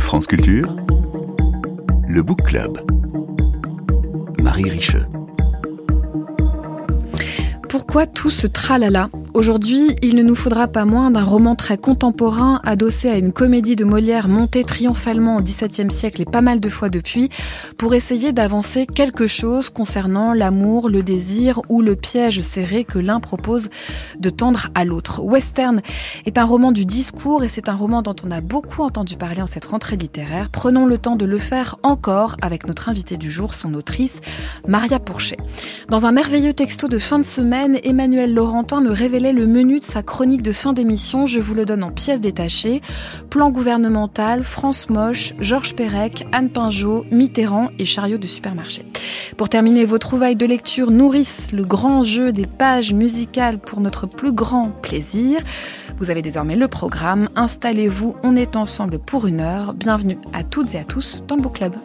France Culture, le Book Club. Marie Richeux. Pourquoi tout ce tralala ? Aujourd'hui, il ne nous faudra pas moins d'un roman très contemporain adossé à une comédie de Molière montée triomphalement au XVIIe siècle et pas mal de fois depuis, pour essayer d'avancer quelque chose concernant l'amour, le désir ou le piège serré que l'un propose de tendre à l'autre. Western est un roman du discours et c'est un roman dont on a beaucoup entendu parler en cette rentrée littéraire. Prenons le temps de le faire encore avec notre invitée du jour, son autrice, Maria Pourchet. Dans un merveilleux texto de fin de semaine, Emmanuel Laurentin me révélait le menu de sa chronique de fin d'émission. Je vous le donne en pièces détachées. Plan gouvernemental, France Moche, Georges Perec, Anne Pinjot, Mitterrand et chariot de supermarché. Pour terminer, vos trouvailles de lecture nourrissent le grand jeu des pages musicales pour notre plus grand plaisir. Vous avez désormais le programme. Installez-vous, on est ensemble pour 1 heure. Bienvenue à toutes et à tous dans le Book Club.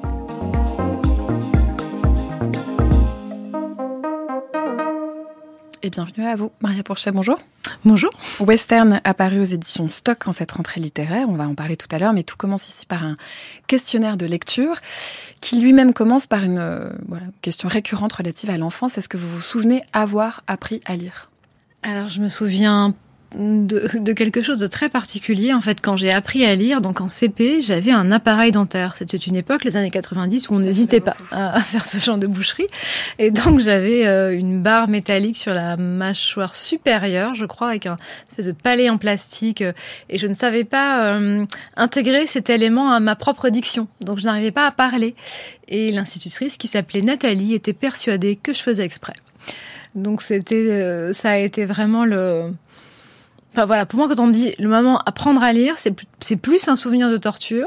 Et bienvenue à vous, Maria Pourchet, bonjour. Bonjour. Western apparu aux éditions Stock en cette rentrée littéraire, on va en parler tout à l'heure, mais tout commence ici par un questionnaire de lecture qui lui-même commence par une question récurrente relative à l'enfance. Est-ce que vous vous souvenez avoir appris à lire ? Alors je me souviens de quelque chose de très particulier. En fait, quand j'ai appris à lire, donc en CP, j'avais un appareil dentaire. C'était une époque, les années 90, où on n'hésitait pas à faire ce genre de boucherie. Et donc, j'avais une barre métallique sur la mâchoire supérieure, je crois, avec un espèce de palais en plastique. Et je ne savais pas intégrer cet élément à ma propre diction. Donc, je n'arrivais pas à parler. Et l'institutrice, qui s'appelait Nathalie, était persuadée que je faisais exprès. Donc, ça a été vraiment Enfin, voilà, pour moi, quand on me dit le moment apprendre à lire, c'est plus un souvenir de torture,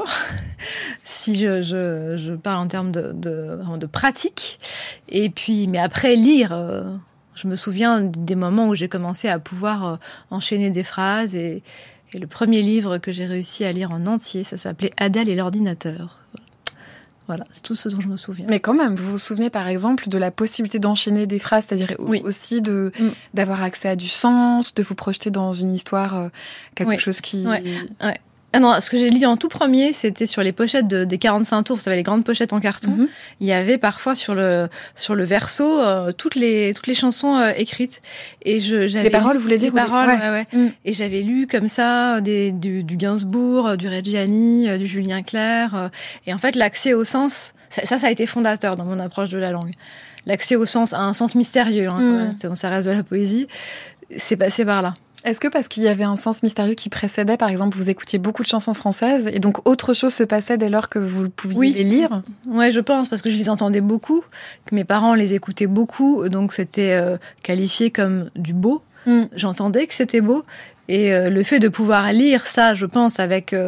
si je parle en termes de pratique. Et puis, mais après lire, je me souviens des moments où j'ai commencé à pouvoir enchaîner des phrases. Et le premier livre que j'ai réussi à lire en entier, ça s'appelait Adèle et l'ordinateur. Voilà, c'est tout ce dont je me souviens. Mais quand même, vous vous souvenez par exemple de la possibilité d'enchaîner des phrases, c'est-à-dire aussi d'avoir accès à du sens, de vous projeter dans une histoire, quelque chose qui... Ouais. Ah non, ce que j'ai lu en tout premier, c'était sur les pochettes des 45 tours, vous savez, les grandes pochettes en carton. Mm-hmm. Il y avait parfois sur le verso toutes les chansons écrites. Et j'avais les paroles, vous voulez dire? Les paroles, ouais. Mm. Et j'avais lu comme ça du Gainsbourg, du Reggiani, du Julien Clerc. Et en fait, l'accès au sens, ça a été fondateur dans mon approche de la langue. L'accès au sens, à un sens mystérieux, ça reste de la poésie, c'est passé par là. Est-ce que parce qu'il y avait un sens mystérieux qui précédait, par exemple, vous écoutiez beaucoup de chansons françaises et donc autre chose se passait dès lors que vous pouviez les lire ? Oui, je pense, parce que je les entendais beaucoup, que mes parents les écoutaient beaucoup, donc c'était qualifié comme du beau. J'entendais que c'était beau. Et le fait de pouvoir lire ça, je pense,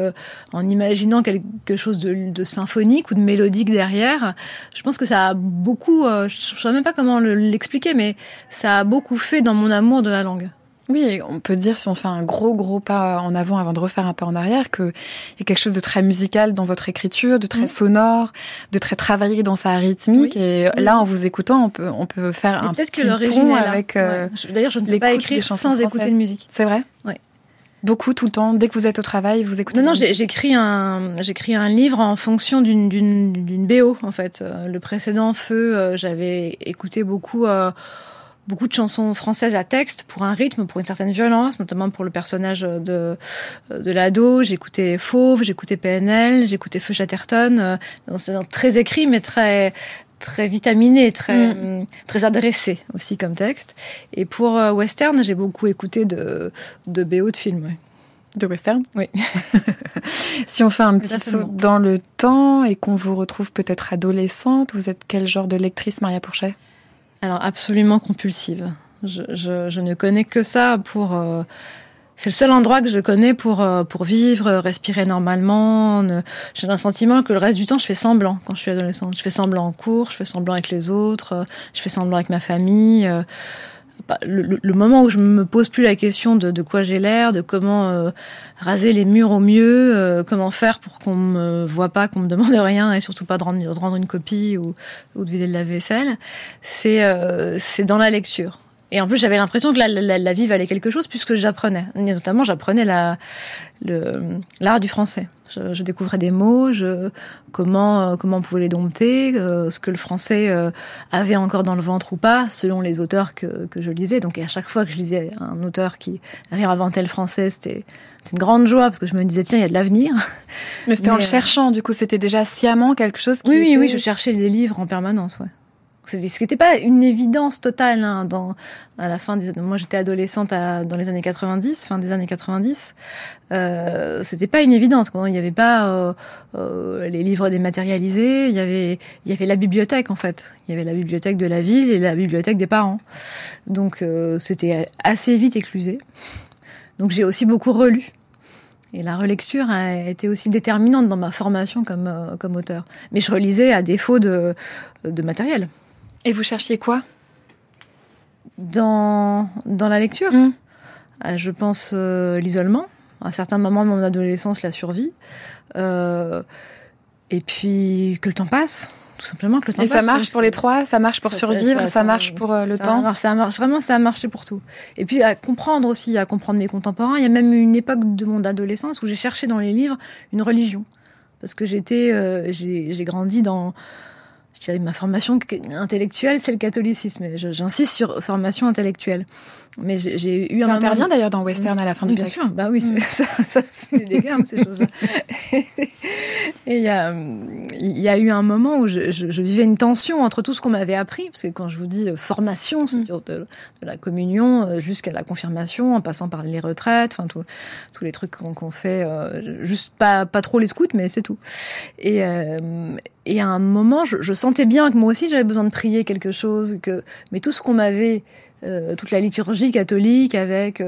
en imaginant quelque chose de symphonique ou de mélodique derrière, je pense que ça a beaucoup... je ne sais même pas comment l'expliquer, mais ça a beaucoup fait dans mon amour de la langue. Oui, on peut dire, si on fait un gros pas en avant de refaire un pas en arrière, qu'il y a quelque chose de très musical dans votre écriture, de très sonore, de très travaillé dans sa rythmique. Oui. Et là, en vous écoutant, on peut faire un petit pont avec D'ailleurs, je ne peux pas écrire sans écouter de musique. C'est vrai ? Oui. Beaucoup, tout le temps, dès que vous êtes au travail, vous écoutez. Non, j'écris un livre en fonction d'une BO, en fait. Le précédent Feu, j'avais écouté beaucoup de chansons françaises à texte pour un rythme, pour une certaine violence, notamment pour le personnage de l'ado. J'écoutais Fauve, j'écoutais PNL, j'écoutais Feu Chatterton. C'est très écrit, mais très très vitaminé, très adressé aussi comme texte. Et pour Western, j'ai beaucoup écouté de BO de films. Ouais. De Western ? Oui. Si on fait un petit saut dans le temps et qu'on vous retrouve peut-être adolescente, vous êtes quel genre de lectrice, Maria Pourchet ? Alors, absolument compulsive. Je ne connais que ça pour... c'est le seul endroit que je connais pour vivre, respirer normalement. J'ai un sentiment que le reste du temps, je fais semblant quand je suis adolescente. Je fais semblant en cours, je fais semblant avec les autres, je fais semblant avec ma famille. Le moment où je me pose plus la question de quoi j'ai l'air, de comment raser les murs au mieux, comment faire pour qu'on me voit pas, qu'on me demande rien, et surtout pas de rendre une copie ou de vider le lave-vaisselle, c'est dans la lecture. Et en plus, j'avais l'impression que la vie valait quelque chose puisque j'apprenais. Et notamment, j'apprenais l'art du français. Je découvrais des mots, comment on pouvait les dompter, ce que le français avait encore dans le ventre ou pas, selon les auteurs que je lisais. Donc, à chaque fois que je lisais un auteur qui réinventait le français, c'était une grande joie parce que je me disais, tiens, il y a de l'avenir. Mais c'était en le cherchant, du coup, c'était déjà sciemment quelque chose qui Oui, je cherchais les livres en permanence, ouais. Ce qui n'était pas une évidence totale à la fin moi j'étais adolescente dans les années 90, fin des années 90. C'était pas une évidence, quoi. Il n'y avait pas les livres dématérialisés, il y avait la bibliothèque en fait. Il y avait la bibliothèque de la ville et la bibliothèque des parents. Donc c'était assez vite éclusé. Donc j'ai aussi beaucoup relu. Et la relecture a été aussi déterminante dans ma formation comme auteur. Mais je relisais à défaut de matériel. Et vous cherchiez quoi dans la lecture? Je pense l'isolement, à certains moments de mon adolescence, la survie, et puis que le temps passe, tout simplement que le temps passe. Et ça marche pour les trois, ça marche pour survivre, ça marche pour le temps. Ça marche vraiment, ça a marché pour tout. Et puis à comprendre mes contemporains. Il y a même une époque de mon adolescence où j'ai cherché dans les livres une religion, parce que j'ai grandi dans ma formation intellectuelle, c'est le catholicisme. J'insiste sur formation intellectuelle. Mais j'ai eu ça intervient d'ailleurs dans Western à la fin du texte. Bien sûr, bah oui, ça fait des dégâts, ces choses-là. Et il y a eu un moment où je vivais une tension entre tout ce qu'on m'avait appris, parce que quand je vous dis formation, c'est-à-dire de la communion jusqu'à la confirmation, en passant par les retraites, enfin tous les trucs qu'on fait, juste pas trop les scouts, mais c'est tout. Et à un moment, je sentais bien que moi aussi j'avais besoin de prier quelque chose, mais tout ce qu'on m'avait toute la liturgie catholique avec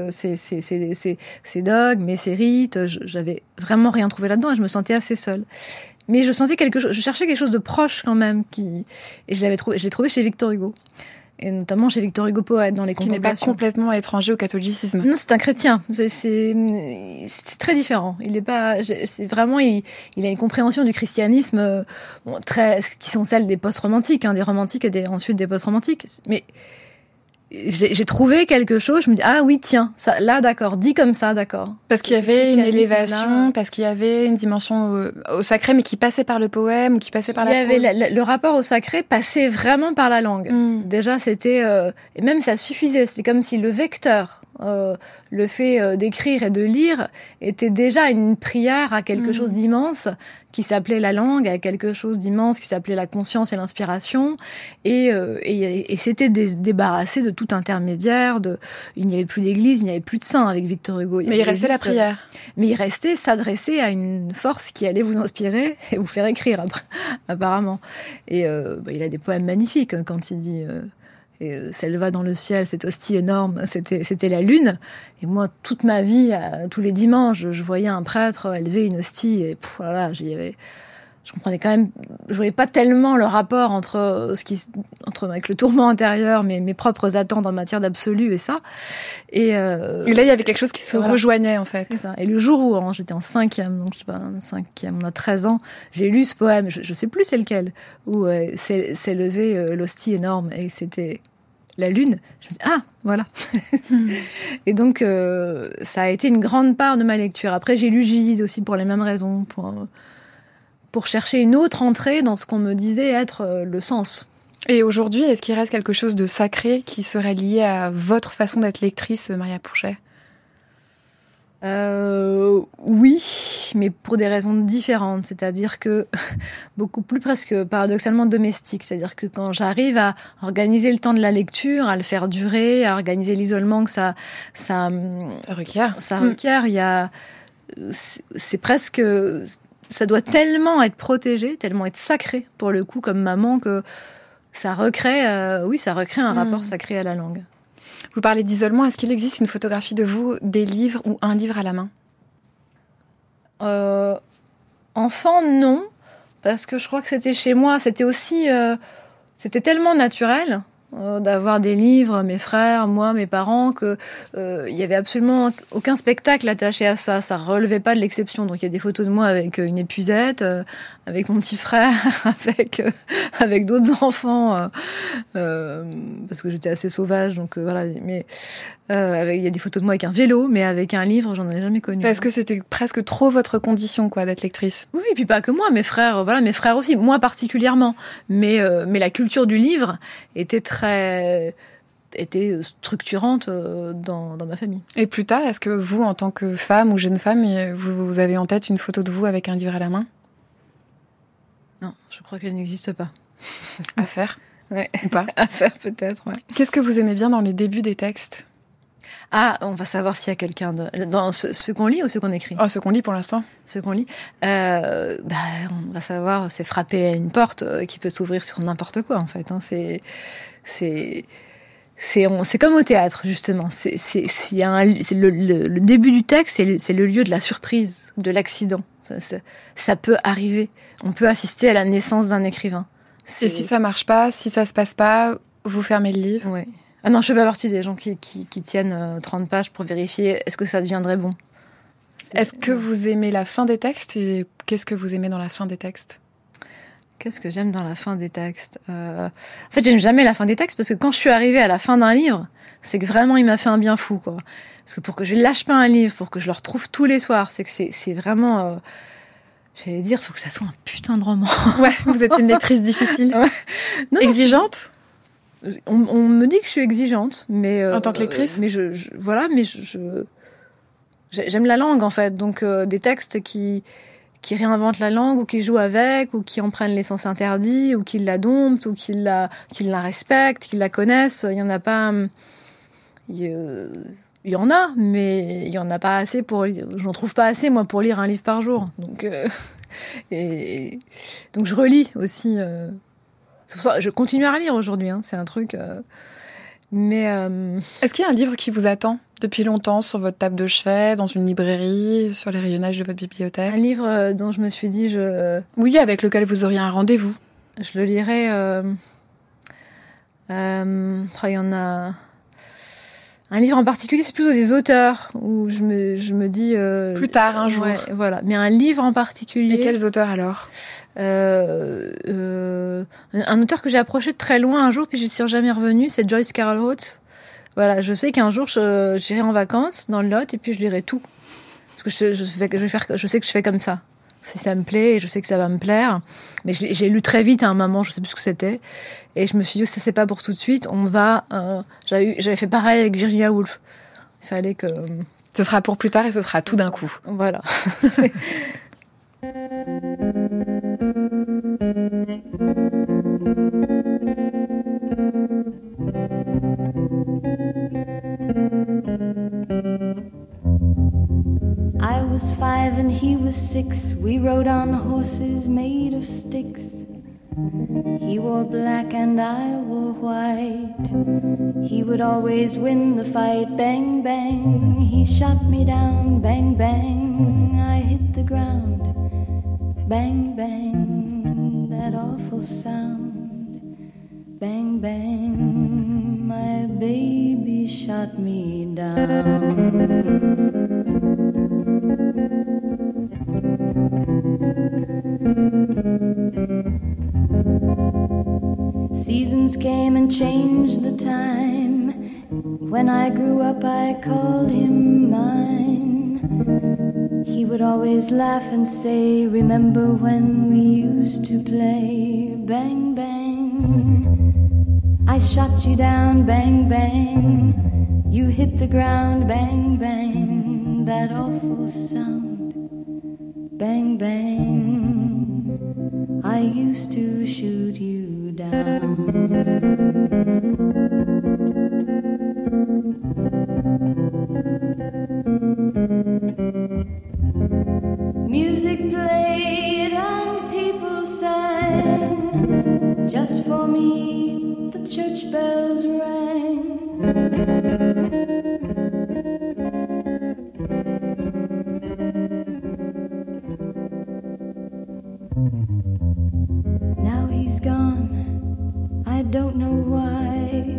ses dogmes et ses rites, j'avais vraiment rien trouvé là-dedans et je me sentais assez seule. Mais je sentais je cherchais quelque chose de proche quand même, et je l'ai trouvé chez Victor Hugo. Et notamment chez Victor Hugo poète, dans les Contemplations. Qui n'est pas complètement étranger au catholicisme. Non, c'est un chrétien. C'est très différent. Il est pas, c'est vraiment, il a une compréhension du christianisme, qui sont celles des post-romantiques, des romantiques et ensuite des post-romantiques. Mais j'ai trouvé quelque chose, je me dis, ah oui, tiens, ça, là, d'accord, dit comme ça, d'accord. Parce qu'il y avait une élévation, parce qu'il y avait une dimension au sacré, mais qui passait par le poème, ou qui passait par la prose. Il y avait le rapport au sacré passait vraiment par la langue. Déjà, c'était, et même ça suffisait, c'était comme si le vecteur, le fait d'écrire et de lire était déjà une prière à quelque chose d'immense qui s'appelait la langue, à quelque chose d'immense qui s'appelait la conscience et l'inspiration, et c'était débarrassé de tout intermédiaire, il n'y avait plus d'église, il n'y avait plus de saint avec Victor Hugo. Mais il restait la prière. Mais il restait s'adresser à une force qui allait vous inspirer et vous faire écrire après, apparemment. Et il a des poèmes magnifiques quand il dit s'éleva dans le ciel cette hostie énorme, c'était la lune. Et moi, toute ma vie, tous les dimanches, je voyais un prêtre élever une hostie et voilà, je comprenais quand même, je voyais pas tellement le rapport entre avec le tourment intérieur, mes propres attentes en matière d'absolu et ça. Et là, il y avait quelque chose qui se rejoignait, en fait. C'est ça. Et le jour où j'étais en 5e, donc je sais pas, 5e, on a 13 ans, j'ai lu ce poème, je sais plus c'est lequel, où s'est levé l'hostie énorme et c'était la lune. Je me dis, ah, voilà. Et donc, ça a été une grande part de ma lecture. Après, j'ai lu Gide aussi pour les mêmes raisons, pour chercher une autre entrée dans ce qu'on me disait être le sens. Et aujourd'hui, est-ce qu'il reste quelque chose de sacré qui serait lié à votre façon d'être lectrice, Maria Pourchet ? Oui, mais pour des raisons différentes. C'est-à-dire que beaucoup plus presque paradoxalement domestique. C'est-à-dire que quand j'arrive à organiser le temps de la lecture, à le faire durer, à organiser l'isolement que ça requiert, c'est presque... Ça doit tellement être protégé, tellement être sacré, pour le coup, comme maman, que ça recrée un rapport sacré à la langue. Vous parlez d'isolement. Est-ce qu'il existe une photographie de vous, des livres ou un livre à la main ? Enfant, non. Parce que je crois que c'était chez moi. C'était aussi... c'était tellement naturel. d'avoir des livres, mes frères, moi, mes parents, que il y avait absolument aucun spectacle attaché à ça. Ça relevait pas de l'exception. Donc il y a des photos de moi avec une épuisette, avec mon petit frère, avec d'autres enfants, parce que j'étais assez sauvage. Donc voilà. Mais il y a des photos de moi avec un vélo, mais avec un livre, j'en ai jamais connu. Parce que c'était presque trop votre condition, quoi, d'être lectrice. Oui, et puis pas que moi, mes frères aussi, moi particulièrement. Mais la culture du livre était structurante dans ma famille. Et plus tard, est-ce que vous, en tant que femme ou jeune femme, vous avez en tête une photo de vous avec un livre à la main ? Non, je crois qu'elle n'existe pas. À faire ? Ouais. Ou pas ? À faire peut-être, ouais. Qu'est-ce que vous aimez bien dans les débuts des textes ? Ah, on va savoir s'il y a quelqu'un dans ceux qu'on lit ou ceux qu'on écrit. Oh, ceux qu'on lit pour l'instant. Ceux qu'on lit. On va savoir, c'est frapper à une porte qui peut s'ouvrir sur n'importe quoi, en fait. Hein. C'est comme au théâtre, justement. Le début du texte, c'est le lieu de la surprise, de l'accident. Ça peut arriver. On peut assister à la naissance d'un écrivain. Et si ça marche pas, si ça se passe pas, vous fermez le livre ? Ouais. Ah non, je fais pas partie des gens qui tiennent 30 pages pour vérifier est-ce que ça deviendrait bon. Est-ce que vous aimez la fin des textes et qu'est-ce que vous aimez dans la fin des textes ? Qu'est-ce que j'aime dans la fin des textes ? En fait, j'aime jamais la fin des textes parce que quand je suis arrivée à la fin d'un livre, c'est que vraiment il m'a fait un bien fou, quoi. Parce que pour que je lâche pas un livre, pour que je le retrouve tous les soirs, c'est que c'est vraiment... j'allais dire, faut que ça soit un putain de roman. Ouais, vous êtes une lectrice difficile. Ouais. Non, exigeante ? On me dit que je suis exigeante, mais en tant que lectrice, mais j'aime la langue en fait, donc des textes qui réinventent la langue ou qui jouent avec ou qui en prennent les sens interdits ou qui la domptent ou qui la respectent, qui la connaissent. Il y en a pas, il y en a, mais il y en a pas assez j'en trouve pas assez moi pour lire un livre par jour. Donc donc je relis aussi. C'est pour ça que je continue à relire aujourd'hui, hein, c'est un truc... Mais est-ce qu'il y a un livre qui vous attend depuis longtemps sur votre table de chevet, dans une librairie, sur les rayonnages de votre bibliothèque ? Un livre dont je me suis dit... Oui, avec lequel vous auriez un rendez-vous. Je le lirai... il y en a... Un livre en particulier, c'est plutôt des auteurs, où je me dis... plus tard, un jour. Ouais, voilà. Mais un livre en particulier... Et quels auteurs alors ? Un auteur que j'ai approché de très loin un jour, puis je suis jamais revenue, c'est Joyce Carol Oates. Voilà, je sais qu'un jour, j'irai en vacances dans le Lot, et puis je lirai tout. Parce que je sais que je fais comme ça. Si ça me plaît, et je sais que ça va me plaire. Mais j'ai lu très vite à un moment, je sais plus ce que c'était. Et je me suis dit, ça c'est pas pour tout de suite, on va... J'avais fait pareil avec Virginia Woolf. Il fallait que... Ce sera pour plus tard et ce sera tout d'un coup. Voilà. I was 5 and he was 6. We rode on horses made of sticks. He wore black and I wore white. He would always win the fight. Bang, bang, he shot me down. Bang, bang, I hit the ground. Bang, bang, that awful sound. Bang, bang, my baby shot me down. Seasons came and changed the time. When I grew up, I called him mine. He would always laugh and say, remember when we used to play? Bang, bang, I shot you down. Bang, bang, you hit the ground. Bang, bang, that awful sound. Bang, bang, I used to shoot you down. Music played and people sang. Just for me, the church bells rang. Now he's gone, I don't know why.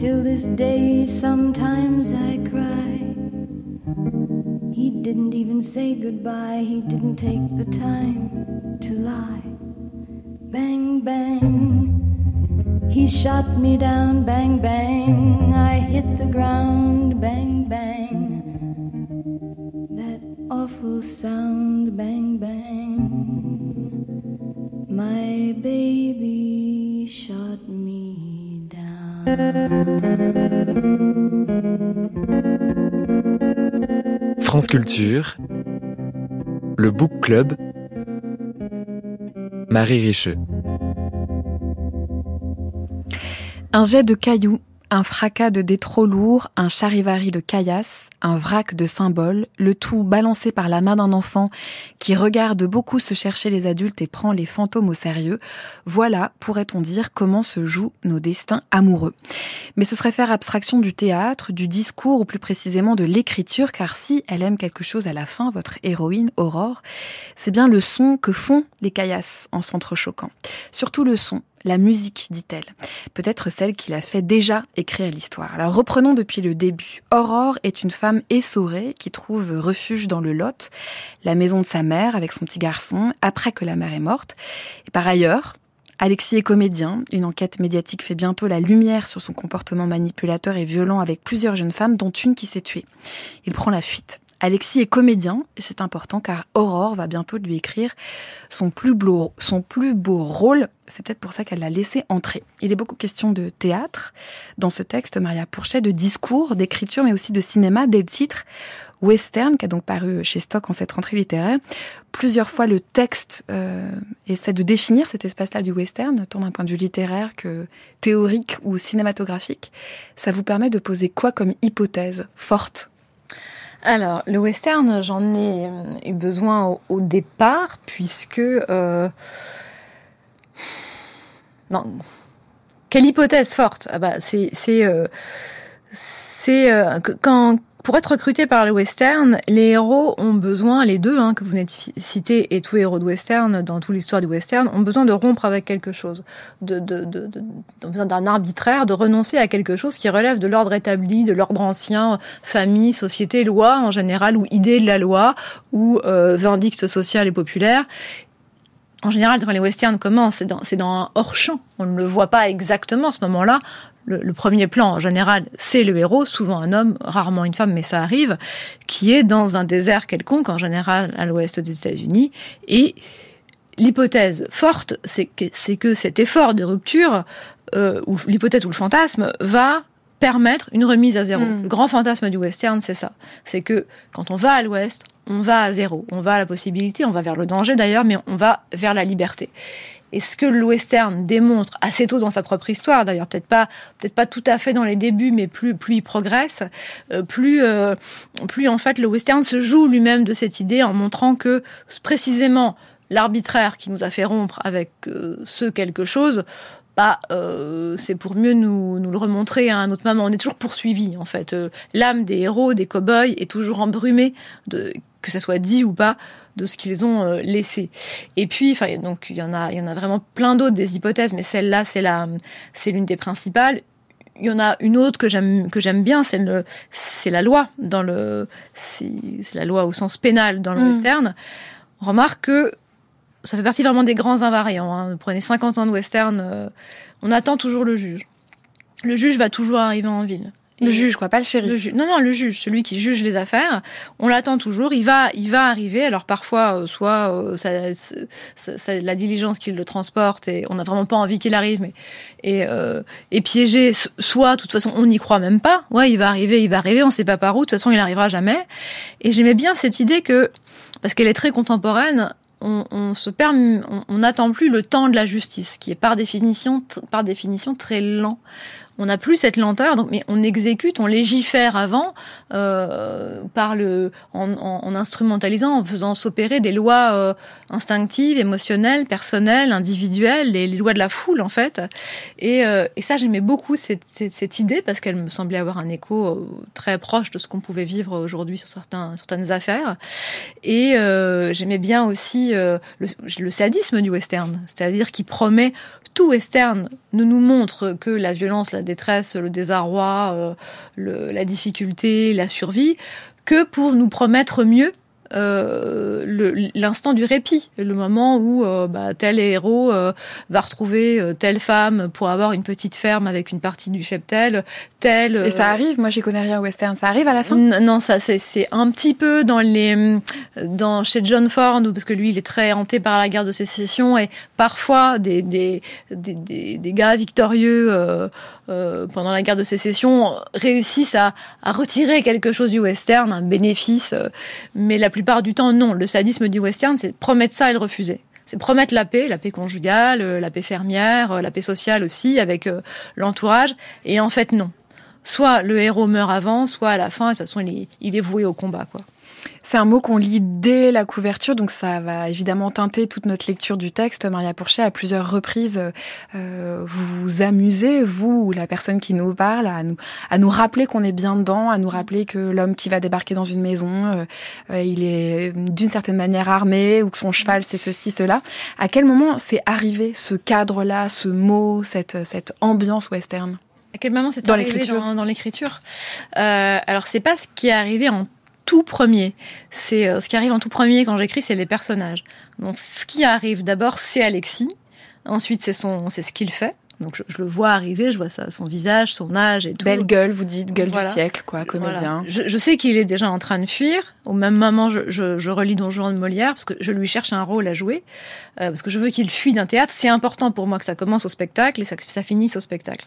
till this day sometimes I cry. He didn't even say goodbye, he didn't take the time to lie. Bang, bang, he shot me down, bang, bang, I hit the ground, bang, bang, that awful sound, bang, bang, my baby shot me down. France Culture, le Book Club, Marie Richeux. Un jet de cailloux, un fracas de dés trop lourds, un charivari de caillasses, un vrac de symboles, le tout balancé par la main d'un enfant qui regarde beaucoup se chercher les adultes et prend les fantômes au sérieux. Voilà, pourrait-on dire, comment se jouent nos destins amoureux. Mais ce serait faire abstraction du théâtre, du discours ou plus précisément de l'écriture, car si elle aime quelque chose à la fin, votre héroïne, Aurore, c'est bien le son que font les caillasses en s'entrechoquant. Surtout le son. La musique, dit-elle. Peut-être celle qui l'a fait déjà écrire l'histoire. Alors reprenons depuis le début. Aurore est une femme essorée qui trouve refuge dans le Lot, la maison de sa mère avec son petit garçon, après que la mère est morte. Et par ailleurs, Alexis est comédien. Une enquête médiatique fait bientôt la lumière sur son comportement manipulateur et violent avec plusieurs jeunes femmes, dont une qui s'est tuée. Il prend la fuite. Alexis est comédien, et c'est important car Aurore va bientôt lui écrire son plus beau rôle. C'est peut-être pour ça qu'elle l'a laissé entrer. Il est beaucoup question de théâtre dans ce texte, Maria Pourchet, de discours, d'écriture, mais aussi de cinéma, dès le titre. Western, qui a donc paru chez Stock en cette rentrée littéraire. Plusieurs fois, le texte essaie de définir cet espace-là du western, tant d'un point de vue littéraire que théorique ou cinématographique. Ça vous permet de poser quoi comme hypothèse forte ? Alors, le western, j'en ai eu besoin au départ, puisque... Non. Quelle hypothèse forte. Ah bah, quand... Pour être recruté par le western, les héros ont besoin, les deux que vous venez de citer, et tous les héros de western, dans toute l'histoire du western, ont besoin de rompre avec quelque chose, besoin d'un arbitraire, de renoncer à quelque chose qui relève de l'ordre établi, de l'ordre ancien, famille, société, loi en général, ou idée de la loi, ou vindicte sociale et populaire. En général, quand les westerns commencent, c'est dans un hors-champ. On ne le voit pas exactement à ce moment-là. Le premier plan, en général, c'est le héros, souvent un homme, rarement une femme, mais ça arrive, qui est dans un désert quelconque, en général à l'ouest des États-Unis. Et l'hypothèse forte, c'est que cet effort de rupture, ou l'hypothèse ou le fantasme, va permettre une remise à zéro. Le grand fantasme du western, c'est ça. C'est que quand on va à l'ouest, on va à zéro. On va à la possibilité, on va vers le danger d'ailleurs, mais on va vers la liberté. Et ce que le western démontre assez tôt dans sa propre histoire, d'ailleurs peut-être pas tout à fait dans les débuts, mais plus il progresse, plus en fait le western se joue lui-même de cette idée en montrant que précisément l'arbitraire qui nous a fait rompre avec ce quelque chose, c'est pour mieux nous le remontrer à un autre moment. On est toujours poursuivi en fait. L'âme des héros, des cow-boys est toujours embrumée que ça soit dit ou pas, de ce qu'ils ont laissé. Et puis, donc il y en a vraiment plein d'autres des hypothèses, mais celle-là, c'est l'une des principales. Il y en a une autre que j'aime bien, c'est la loi c'est la loi au sens pénal dans le western. On remarque que ça fait partie vraiment des grands invariants. Vous prenez 50 ans de western, on attend toujours le juge. Le juge va toujours arriver en ville. Le juge, quoi, pas le shérif. Non, le juge, celui qui juge les affaires. On l'attend toujours. Il va arriver. Alors parfois, soit c'est la diligence qui le transporte et on n'a vraiment pas envie qu'il arrive, et piégé. Soit, de toute façon, on n'y croit même pas. Ouais, il va arriver. On ne sait pas par où. De toute façon, il n'arrivera jamais. Et j'aimais bien cette idée que, parce qu'elle est très contemporaine, on n'attend plus le temps de la justice, qui est par définition très lent. On n'a plus cette lenteur, mais on exécute, on légifère avant, en instrumentalisant, en faisant s'opérer des lois instinctives, émotionnelles, personnelles, individuelles, les lois de la foule en fait. Et ça, j'aimais beaucoup cette idée parce qu'elle me semblait avoir un écho très proche de ce qu'on pouvait vivre aujourd'hui sur certaines affaires. Et j'aimais bien aussi le sadisme du western, c'est-à-dire qu'il promet. Tout western nous montre que la violence, la détresse, le désarroi, la difficulté, la survie, que pour nous promettre mieux l'instant du répit, le moment où tel héros va retrouver telle femme pour avoir une petite ferme avec une partie du cheptel, tel... Et ça arrive, moi j'y connais rien au western, ça arrive à la fin? Non, ça c'est un petit peu chez John Ford, parce que lui il est très hanté par la guerre de sécession, et parfois des gars victorieux pendant la guerre de sécession réussissent à retirer quelque chose du western, un bénéfice, mais la plupart du temps, non. Le sadisme du western, c'est promettre ça et le refuser. C'est promettre la paix conjugale, la paix fermière, la paix sociale aussi, avec l'entourage. Et en fait, non. Soit le héros meurt avant, soit à la fin, de toute façon, il est voué au combat, quoi. C'est un mot qu'on lit dès la couverture, donc ça va évidemment teinter toute notre lecture du texte. Maria Pourchet, à plusieurs reprises, vous vous amusez, vous ou la personne qui nous parle, à nous rappeler qu'on est bien dedans, à nous rappeler que l'homme qui va débarquer dans une maison, il est d'une certaine manière armé, ou que son cheval c'est ceci, cela. À quel moment c'est arrivé ce cadre-là, ce mot, cette ambiance western? À quel moment c'est arrivé dans l'écriture? Alors c'est pas ce qui est arrivé en tout premier. C'est ce qui arrive en tout premier quand j'écris, c'est les personnages. Donc ce qui arrive d'abord, c'est Alexis. Ensuite, c'est ce qu'il fait. Donc je le vois arriver, je vois ça, son visage, son âge et tout. Belle gueule, vous dites, gueule du siècle, quoi, comédien. Voilà. Je sais qu'il est déjà en train de fuir. Au même moment, je relis Don Juan de Molière parce que je lui cherche un rôle à jouer, parce que je veux qu'il fuit d'un théâtre. C'est important pour moi que ça commence au spectacle et ça finisse au spectacle.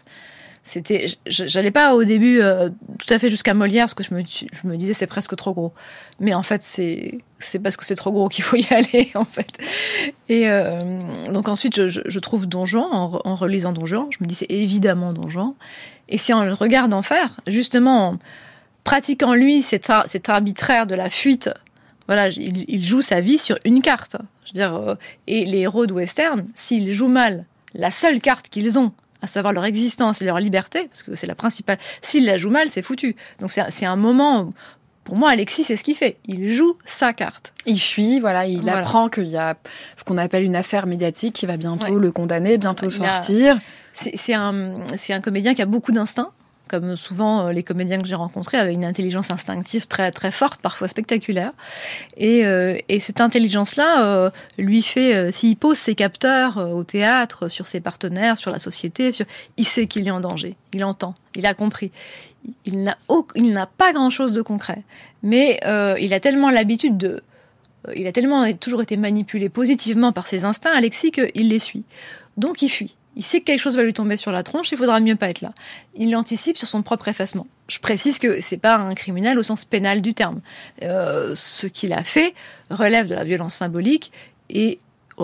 J'allais pas au début tout à fait jusqu'à Molière parce que je me disais c'est presque trop gros. Mais en fait c'est parce que c'est trop gros qu'il faut y aller en fait. Et donc ensuite je trouve Don Juan en relisant Don Juan, je me dis c'est évidemment Don Juan. Et c'est en le regardant faire, justement en pratiquant lui cet arbitraire de la fuite. Voilà, il joue sa vie sur une carte. Je veux dire, et les héros de western, s'ils jouent mal la seule carte qu'ils ont, à savoir leur existence et leur liberté, parce que c'est la principale. S'il la joue mal, c'est foutu. Donc c'est un moment... Pour moi, Alexis, c'est ce qu'il fait. Il joue sa carte. Il fuit, il apprend qu'il y a ce qu'on appelle une affaire médiatique qui va bientôt le condamner, bientôt sortir. C'est un comédien qui a beaucoup d'instinct, comme souvent les comédiens que j'ai rencontrés, avec une intelligence instinctive très, très forte, parfois spectaculaire. Et cette intelligence-là lui fait, s'il pose ses capteurs au théâtre, sur ses partenaires, sur la société, il sait qu'il est en danger, il entend, il a compris. Il n'a pas grand-chose de concret, mais il a tellement l'habitude il a tellement toujours été manipulé positivement par ses instincts, Alexis, qu'il les suit. Donc il fuit. Il sait que quelque chose va lui tomber sur la tronche, il faudra mieux pas être là. Il anticipe sur son propre effacement. Je précise que c'est pas un criminel au sens pénal du terme. Ce qu'il a fait relève de la violence symbolique et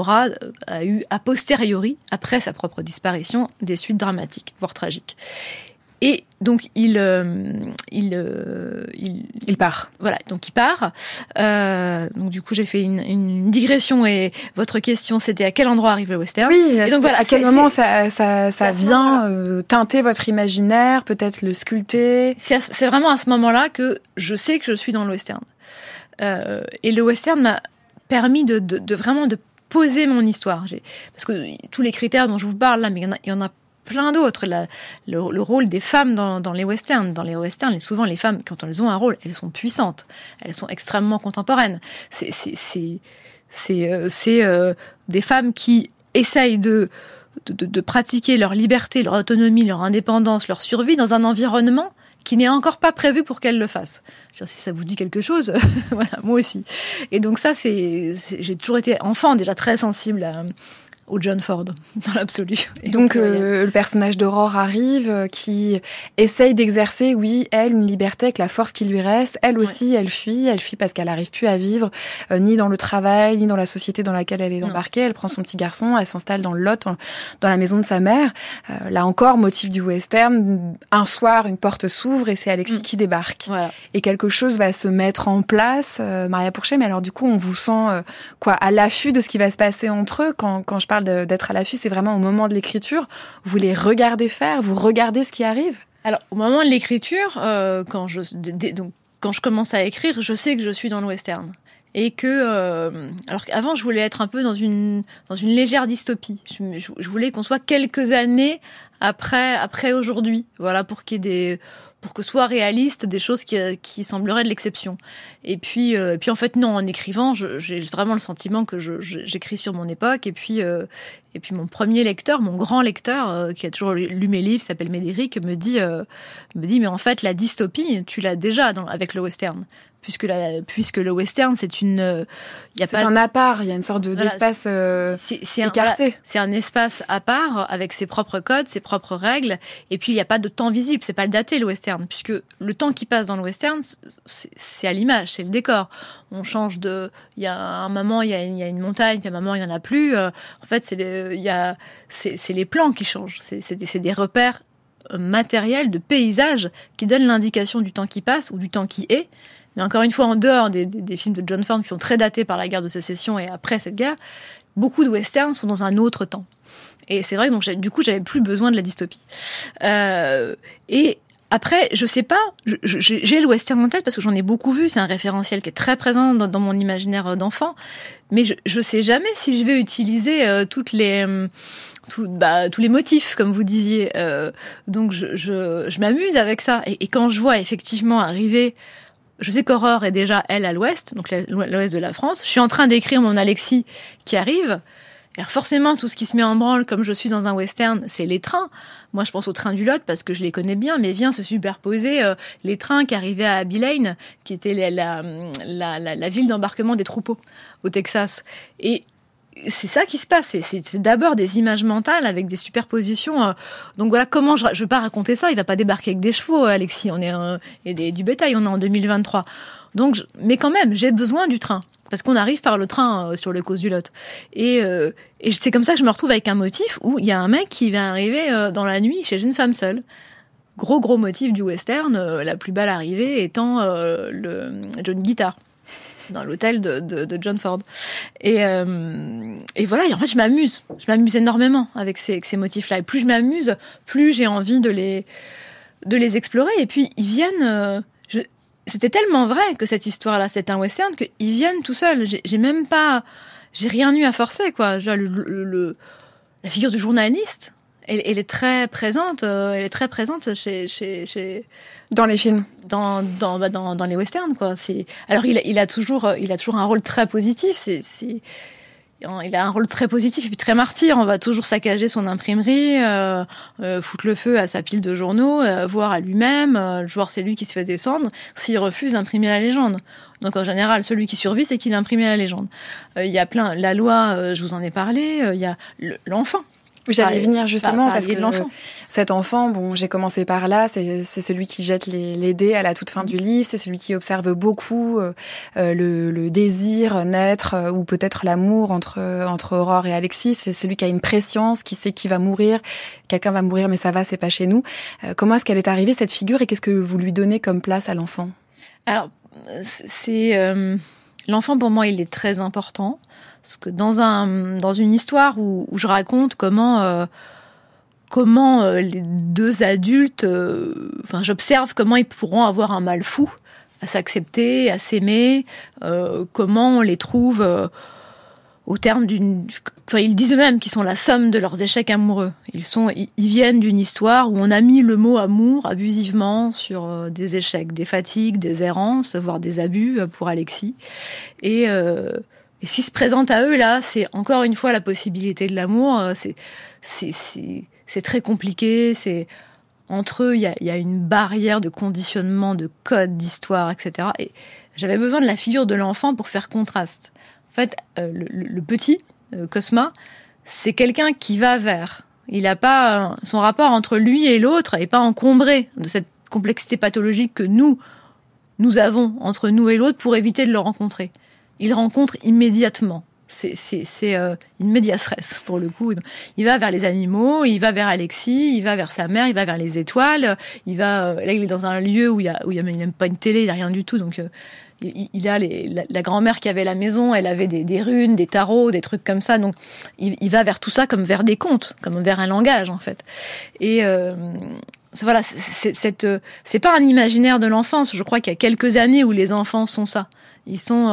a eu a posteriori, après sa propre disparition, des suites dramatiques, voire tragiques. Et donc il part. Voilà, donc il part. Donc du coup j'ai fait une digression et votre question c'était à quel endroit arrive le western. Oui. Et donc voilà, à quel moment ça vient teinter votre imaginaire, peut-être le sculpter. C'est vraiment à ce moment-là que je sais que je suis dans le western. Et le western m'a permis de vraiment de poser mon histoire. Parce que tous les critères dont je vous parle là, mais il y en a plein d'autres. Le rôle des femmes dans les westerns. Dans les westerns, souvent les femmes, quand elles ont un rôle, elles sont puissantes. Elles sont extrêmement contemporaines. C'est des femmes qui essayent de pratiquer leur liberté, leur autonomie, leur indépendance, leur survie dans un environnement qui n'est encore pas prévu pour qu'elles le fassent. Si ça vous dit quelque chose, voilà, moi aussi. Et donc ça, j'ai toujours été enfant déjà très sensible au John Ford, dans l'absolu. Donc le personnage d'Aurore arrive, qui essaye d'exercer, elle, une liberté avec la force qui lui reste. Elle aussi, elle fuit parce qu'elle n'arrive plus à vivre, ni dans le travail, ni dans la société dans laquelle elle est embarquée. Elle prend son petit garçon, elle s'installe dans le Lot, dans la maison de sa mère. Là encore, motif du western, un soir, une porte s'ouvre et c'est Alexis qui débarque. Voilà. Et quelque chose va se mettre en place, Maria Pourchet, mais alors du coup, on vous sent à l'affût de ce qui va se passer entre eux. Quand je parle d'être à l'affût, c'est vraiment au moment de l'écriture. Vous les regardez faire, vous regardez ce qui arrive. Alors, au moment de l'écriture, quand je commence à écrire, je sais que je suis dans le western. et que alors qu'avant je voulais être un peu dans une légère dystopie. Je voulais qu'on soit quelques années après aujourd'hui, voilà, pour que soit réaliste des choses qui sembleraient de l'exception. Et puis en fait non, en écrivant, j'ai vraiment le sentiment que j'écris sur mon époque. Et puis mon premier lecteur, mon grand lecteur, qui a toujours lu mes livres, s'appelle Médéric, me dit mais en fait la dystopie, tu l'as déjà avec le western. Puisque le western, c'est un à part, il y a une sorte d'espace écarté. C'est un espace à part, avec ses propres codes, ses propres règles, et puis il n'y a pas de temps visible, c'est pas le daté le western, puisque le temps qui passe dans le western, c'est à l'image, c'est le décor. On change il y a un moment, il y a une montagne, puis à un moment, il n'y en a plus. En fait, c'est les plans qui changent, c'est des repères matériels, de paysages, qui donnent l'indication du temps qui passe ou du temps qui est. Mais encore une fois, en dehors des films de John Ford qui sont très datés par la guerre de sécession et après cette guerre, beaucoup de westerns sont dans un autre temps. Et c'est vrai que donc, du coup, j'avais plus besoin de la dystopie. Et après, je sais pas, j'ai le western en tête parce que j'en ai beaucoup vu, c'est un référentiel qui est très présent dans mon imaginaire d'enfant, mais je sais jamais si je vais utiliser tous les motifs, comme vous disiez. Donc je m'amuse avec ça. Et quand je vois effectivement arriver... Je sais qu'Aurore est déjà, elle, à l'ouest, donc l'ouest de la France. Je suis en train d'écrire mon Alexis qui arrive. Alors forcément, tout ce qui se met en branle, comme je suis dans un western, c'est les trains. Moi, je pense aux trains du Lot parce que je les connais bien, mais vient se superposer les trains qui arrivaient à Abilene, qui était la ville d'embarquement des troupeaux au Texas. Et c'est ça qui se passe. C'est d'abord des images mentales avec des superpositions. Donc voilà, comment je veux pas raconter ça. Il va pas débarquer avec des chevaux, Alexis. Et du bétail. On est en 2023. Donc, mais quand même, j'ai besoin du train parce qu'on arrive par le train sur le cause du Lot. Et c'est comme ça que je me retrouve avec un motif où il y a un mec qui va arriver dans la nuit chez une femme seule. Gros motif du western. La plus belle arrivée étant le Johnny Guitar. Dans l'hôtel de John Ford. Et voilà, et en fait, je m'amuse énormément avec ces motifs-là. Et plus je m'amuse, plus j'ai envie de les explorer. Et puis, ils viennent... C'était tellement vrai que cette histoire-là, c'est un western, qu'ils viennent tout seuls. J'ai rien eu à forcer, quoi. La figure du journaliste, elle est très présente. Elle est très présente chez dans les films, dans les westerns, quoi. Alors il a toujours un rôle très positif. Il a un rôle très positif et puis très martyr. On va toujours saccager son imprimerie, foutre le feu à sa pile de journaux, voir à lui-même, voir c'est lui qui se fait descendre s'il refuse d'imprimer la légende. Donc en général, celui qui survit, c'est qu'il a imprimé la légende. Il y a la loi, je vous en ai parlé, il y a l'enfant. J'allais venir justement parce que l'enfant. Cet enfant, bon, j'ai commencé par là, c'est celui qui jette les dés à la toute fin du livre, c'est celui qui observe beaucoup le désir naître ou peut-être l'amour entre Aurore et Alexis, c'est celui qui a une préscience, qui sait qui va mourir, quelqu'un va mourir mais ça va, c'est pas chez nous. Comment est-ce qu'elle est arrivée cette figure et qu'est-ce que vous lui donnez comme place à l'enfant ? Alors, l'enfant pour moi, il est très important. Parce que dans une histoire où je raconte comment les deux adultes, j'observe comment ils pourront avoir un mal fou à s'accepter, à s'aimer, comment on les trouve au terme ils disent eux-mêmes qu'ils sont la somme de leurs échecs amoureux. Ils viennent d'une histoire où on a mis le mot amour abusivement sur des échecs, des fatigues, des errances, voire des abus pour Alexis. Et ce qui se présente à eux, là, c'est encore une fois la possibilité de l'amour. C'est très compliqué. Entre eux, il y a une barrière de conditionnement, de code, d'histoire, etc. Et j'avais besoin de la figure de l'enfant pour faire contraste. En fait, le petit, Cosma, c'est quelqu'un qui va vers. Il n'a pas... son rapport entre lui et l'autre n'est pas encombré de cette complexité pathologique que nous avons entre nous et l'autre pour éviter de le rencontrer. Il rencontre immédiatement. C'est une medias res, pour le coup. Il va vers les animaux, il va vers Alexis, il va vers sa mère, il va vers les étoiles. Là, il est dans un lieu où il n'y a même pas une télé, il n'y a rien du tout. Donc, il a la grand-mère qui avait la maison, elle avait des runes, des tarots, des trucs comme ça. Donc, il va vers tout ça comme vers des contes, comme vers un langage, en fait. Et... voilà, c'est pas un imaginaire de l'enfance. Je crois qu'il y a quelques années où les enfants sont ça. Ils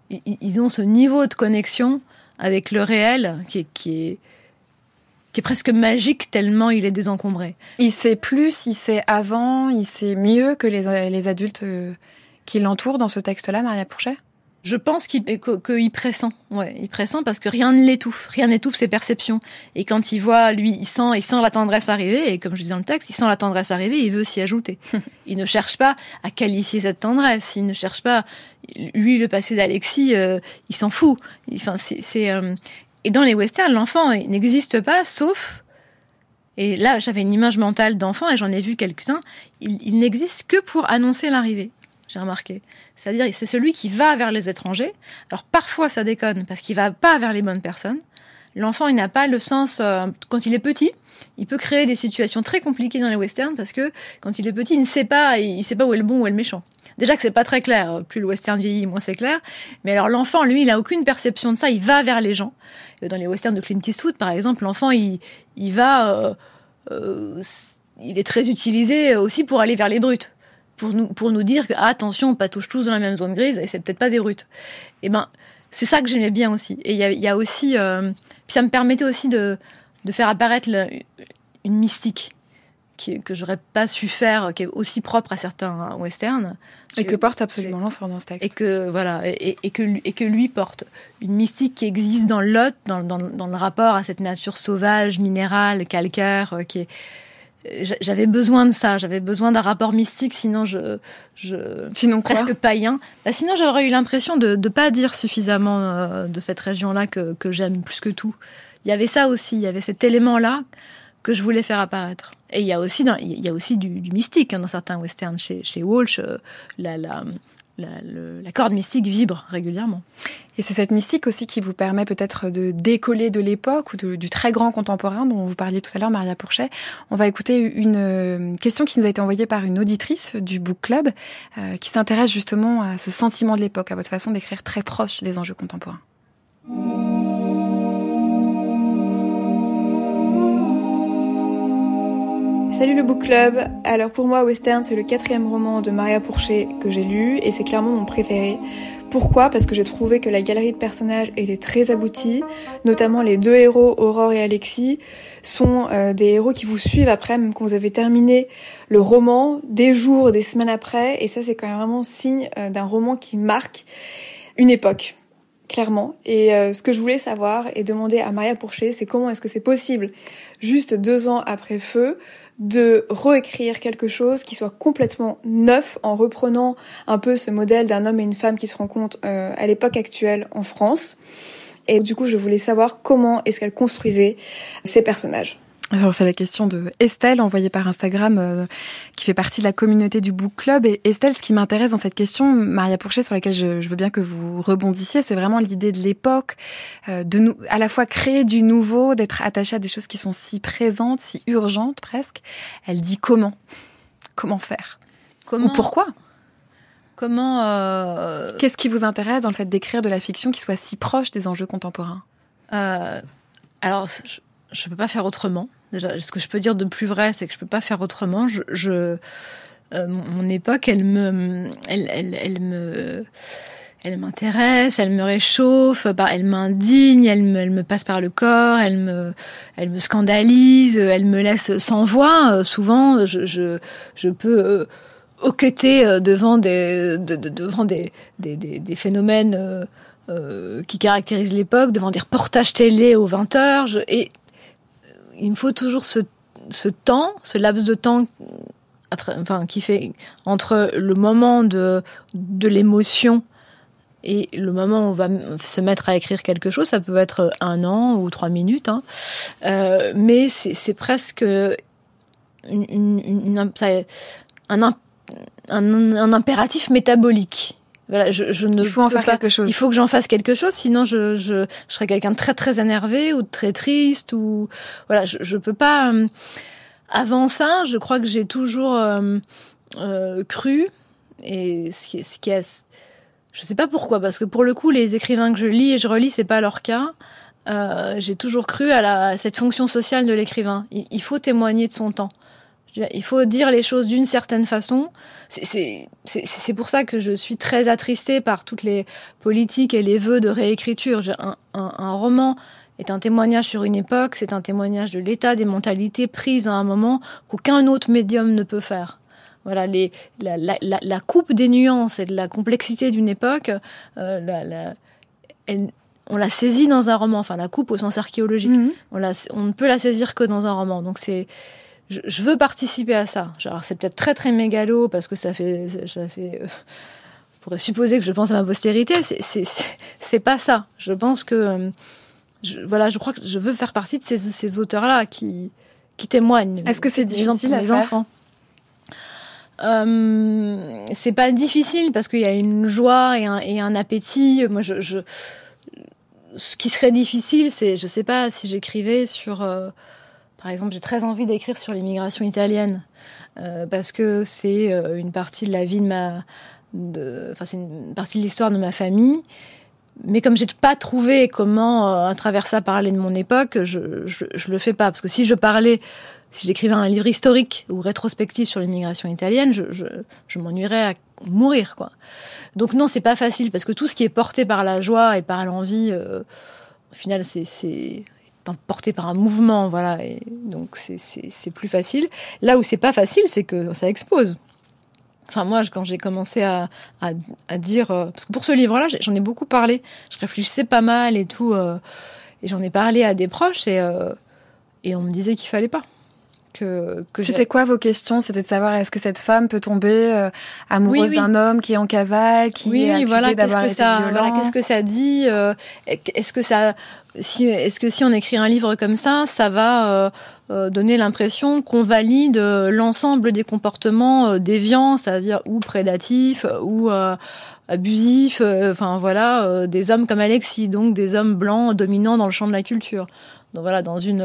ils ont ce niveau de connexion avec le réel qui est presque magique tellement il est désencombré. Il sait plus, il sait avant, il sait mieux que les adultes qui l'entourent dans ce texte-là, Maria Pourchet ? Je pense qu'il pressent. Ouais, il pressent parce que rien ne l'étouffe. Rien n'étouffe ses perceptions. Et quand il voit, lui, il sent la tendresse arriver. Et comme je dis dans le texte, il sent la tendresse arriver, il veut s'y ajouter. Il ne cherche pas à qualifier cette tendresse. Il ne cherche pas. Lui, le passé d'Alexis, il s'en fout. Enfin, Et dans les westerns, l'enfant il n'existe pas, sauf. Et là, j'avais une image mentale d'enfant et j'en ai vu quelques-uns. Il n'existe que pour annoncer l'arrivée. J'ai remarqué. C'est-à-dire, c'est celui qui va vers les étrangers. Alors, parfois, ça déconne, parce qu'il va pas vers les bonnes personnes. L'enfant, il n'a pas le sens... quand il est petit, il peut créer des situations très compliquées dans les westerns, parce que quand il est petit, il ne sait pas, il sait pas où est le bon, où est le méchant. Déjà que c'est pas très clair. Plus le western vieillit, moins c'est clair. Mais alors, l'enfant, lui, il a aucune perception de ça. Il va vers les gens. Dans les westerns de Clint Eastwood, par exemple, l'enfant, il va... il est très utilisé aussi pour aller vers les brutes. Pour nous dire que, attention, on patouche tous dans la même zone grise, et c'est peut-être pas des brutes. Et ben, c'est ça que j'aimais bien aussi. Et il y a aussi... puis ça me permettait aussi de faire apparaître une mystique que j'aurais pas su faire, qui est aussi propre à certains westerns. Et que porte absolument l'enfant dans ce texte. Et que lui porte. Une mystique qui existe dans le Lot, dans le rapport à cette nature sauvage, minérale, calcaire, qui est... J'avais besoin de ça, j'avais besoin d'un rapport mystique, sinon sinon quoi ? Presque païen. Sinon j'aurais eu l'impression de ne pas dire suffisamment de cette région-là que j'aime plus que tout. Il y avait ça aussi, il y avait cet élément-là que je voulais faire apparaître. Et il y a aussi du mystique dans certains westerns. Chez Walsh, la corde mystique vibre régulièrement. Et c'est cette mystique aussi qui vous permet peut-être de décoller de l'époque ou du très grand contemporain dont vous parliez tout à l'heure, Maria Pourchet. On va écouter une question qui nous a été envoyée par une auditrice du Book Club qui s'intéresse justement à ce sentiment de l'époque, à votre façon d'écrire très proche des enjeux contemporains. Salut le Book Club. Alors pour moi, Western, c'est le 4e roman de Maria Pourchet que j'ai lu et c'est clairement mon préféré. Pourquoi ? Parce que j'ai trouvé que la galerie de personnages était très aboutie, notamment les 2 héros, Aurore et Alexis, sont des héros qui vous suivent après, même quand vous avez terminé le roman, des jours, des semaines après, et ça c'est quand même vraiment signe d'un roman qui marque une époque. Clairement. Et ce que je voulais savoir et demander à Maria Pourchet, c'est comment est-ce que c'est possible, juste 2 ans après Feu, de réécrire quelque chose qui soit complètement neuf en reprenant un peu ce modèle d'un homme et une femme qui se rencontrent à l'époque actuelle en France. Et du coup, je voulais savoir comment est-ce qu'elle construisait ces personnages. Alors c'est la question de Estelle, envoyée par Instagram, qui fait partie de la communauté du Book Club. Et Estelle, ce qui m'intéresse dans cette question, Maria Pourchet, sur laquelle je veux bien que vous rebondissiez, c'est vraiment l'idée de l'époque, à la fois créer du nouveau, d'être attachée à des choses qui sont si présentes, si urgentes presque. Elle dit comment faire ? Ou pourquoi ? Qu'est-ce qui vous intéresse dans le fait d'écrire de la fiction qui soit si proche des enjeux contemporains ? Alors, je peux pas faire autrement. Déjà, ce que je peux dire de plus vrai, c'est que je peux pas faire autrement. Mon époque, elle m'intéresse, elle me réchauffe, elle m'indigne, elle me passe par le corps, elle me scandalise, elle me laisse sans voix. Souvent, je peux hoqueter devant des phénomènes qui caractérisent l'époque, devant des reportages télé aux 20h. Et il me faut toujours ce temps, ce laps de temps qui fait entre le moment de l'émotion et le moment où on va se mettre à écrire quelque chose. Ça peut être 1 an ou 3 minutes, mais c'est presque un impératif métabolique. Voilà, il faut en faire quelque chose. Il faut que j'en fasse quelque chose, sinon je serais quelqu'un de très très énervé ou de très triste ou voilà, je peux pas. Avant ça, je crois que j'ai toujours cru et ce qui est, je sais pas pourquoi, parce que pour le coup, les écrivains que je lis et je relis, c'est pas leur cas. J'ai toujours cru à cette fonction sociale de l'écrivain. Il faut témoigner de son temps. Il faut dire les choses d'une certaine façon. C'est pour ça que je suis très attristée par toutes les politiques et les vœux de réécriture. Un roman est un témoignage sur une époque, c'est un témoignage de l'état des mentalités prises à un moment qu'aucun autre médium ne peut faire. Voilà, la coupe des nuances et de la complexité d'une époque, on la saisit dans un roman. Enfin, la coupe au sens archéologique. On ne peut la saisir que dans un roman. Donc je veux participer à ça. Alors c'est peut-être très très mégalo parce que ça fait je pourrais supposer que je pense à ma postérité. C'est pas ça. Je pense que je crois que je veux faire partie de ces auteurs-là qui témoignent. Est-ce que c'est difficile à les faire enfants? C'est pas difficile parce qu'il y a une joie et un appétit. Moi, ce qui serait difficile, c'est, je sais pas, si j'écrivais sur, par exemple, j'ai très envie d'écrire sur l'immigration italienne parce que c'est une partie de la vie c'est une partie de l'histoire de ma famille. Mais comme j'ai pas trouvé comment, à travers ça, parler de mon époque, je le fais pas. Parce que si j'écrivais un livre historique ou rétrospectif sur l'immigration italienne, je m'ennuierais à mourir, quoi. Donc non, c'est pas facile, parce que tout ce qui est porté par la joie et par l'envie, au final, c'est porté par un mouvement, voilà. Et donc c'est plus facile. Là où c'est pas facile, c'est que ça expose. Enfin, moi, quand j'ai commencé à dire... parce que pour ce livre-là, j'en ai beaucoup parlé. Je réfléchissais pas mal et tout. Et j'en ai parlé à des proches et on me disait qu'il fallait pas. C'était quoi vos questions? C'était de savoir est-ce que cette femme peut tomber amoureuse d'un homme qui est en cavale, qui est accusé d'avoir été violent? Voilà, qu'est-ce que ça dit? Est-ce que si on écrit un livre comme ça va donner l'impression qu'on valide l'ensemble des comportements déviants, c'est-à-dire ou prédatifs ou abusifs, des hommes comme Alexis, donc des hommes blancs dominants dans le champ de la culture. Donc voilà,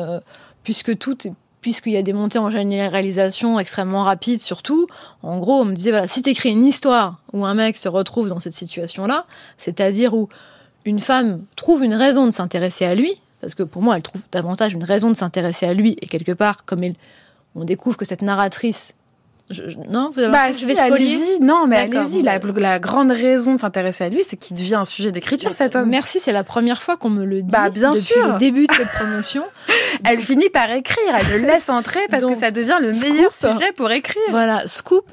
puisqu'il y a des montées en généralisation extrêmement rapides, surtout, en gros, on me disait, voilà, si t'écris une histoire où un mec se retrouve dans cette situation-là, c'est-à-dire où une femme trouve une raison de s'intéresser à lui, parce que pour moi, elle trouve davantage une raison de s'intéresser à lui, et quelque part, comme on découvre que cette narratrice... Non, vous avez je vais spoiler. Allez-y. Non, mais allez-y. La grande raison de s'intéresser à lui, c'est qu'il devient un sujet d'écriture, cet homme. Merci, c'est la première fois qu'on me le dit bien depuis sûr. le début de cette promotion. Elle finit par écrire, elle le laisse entrer parce que ça devient le meilleur sujet pour écrire. Voilà, scoop.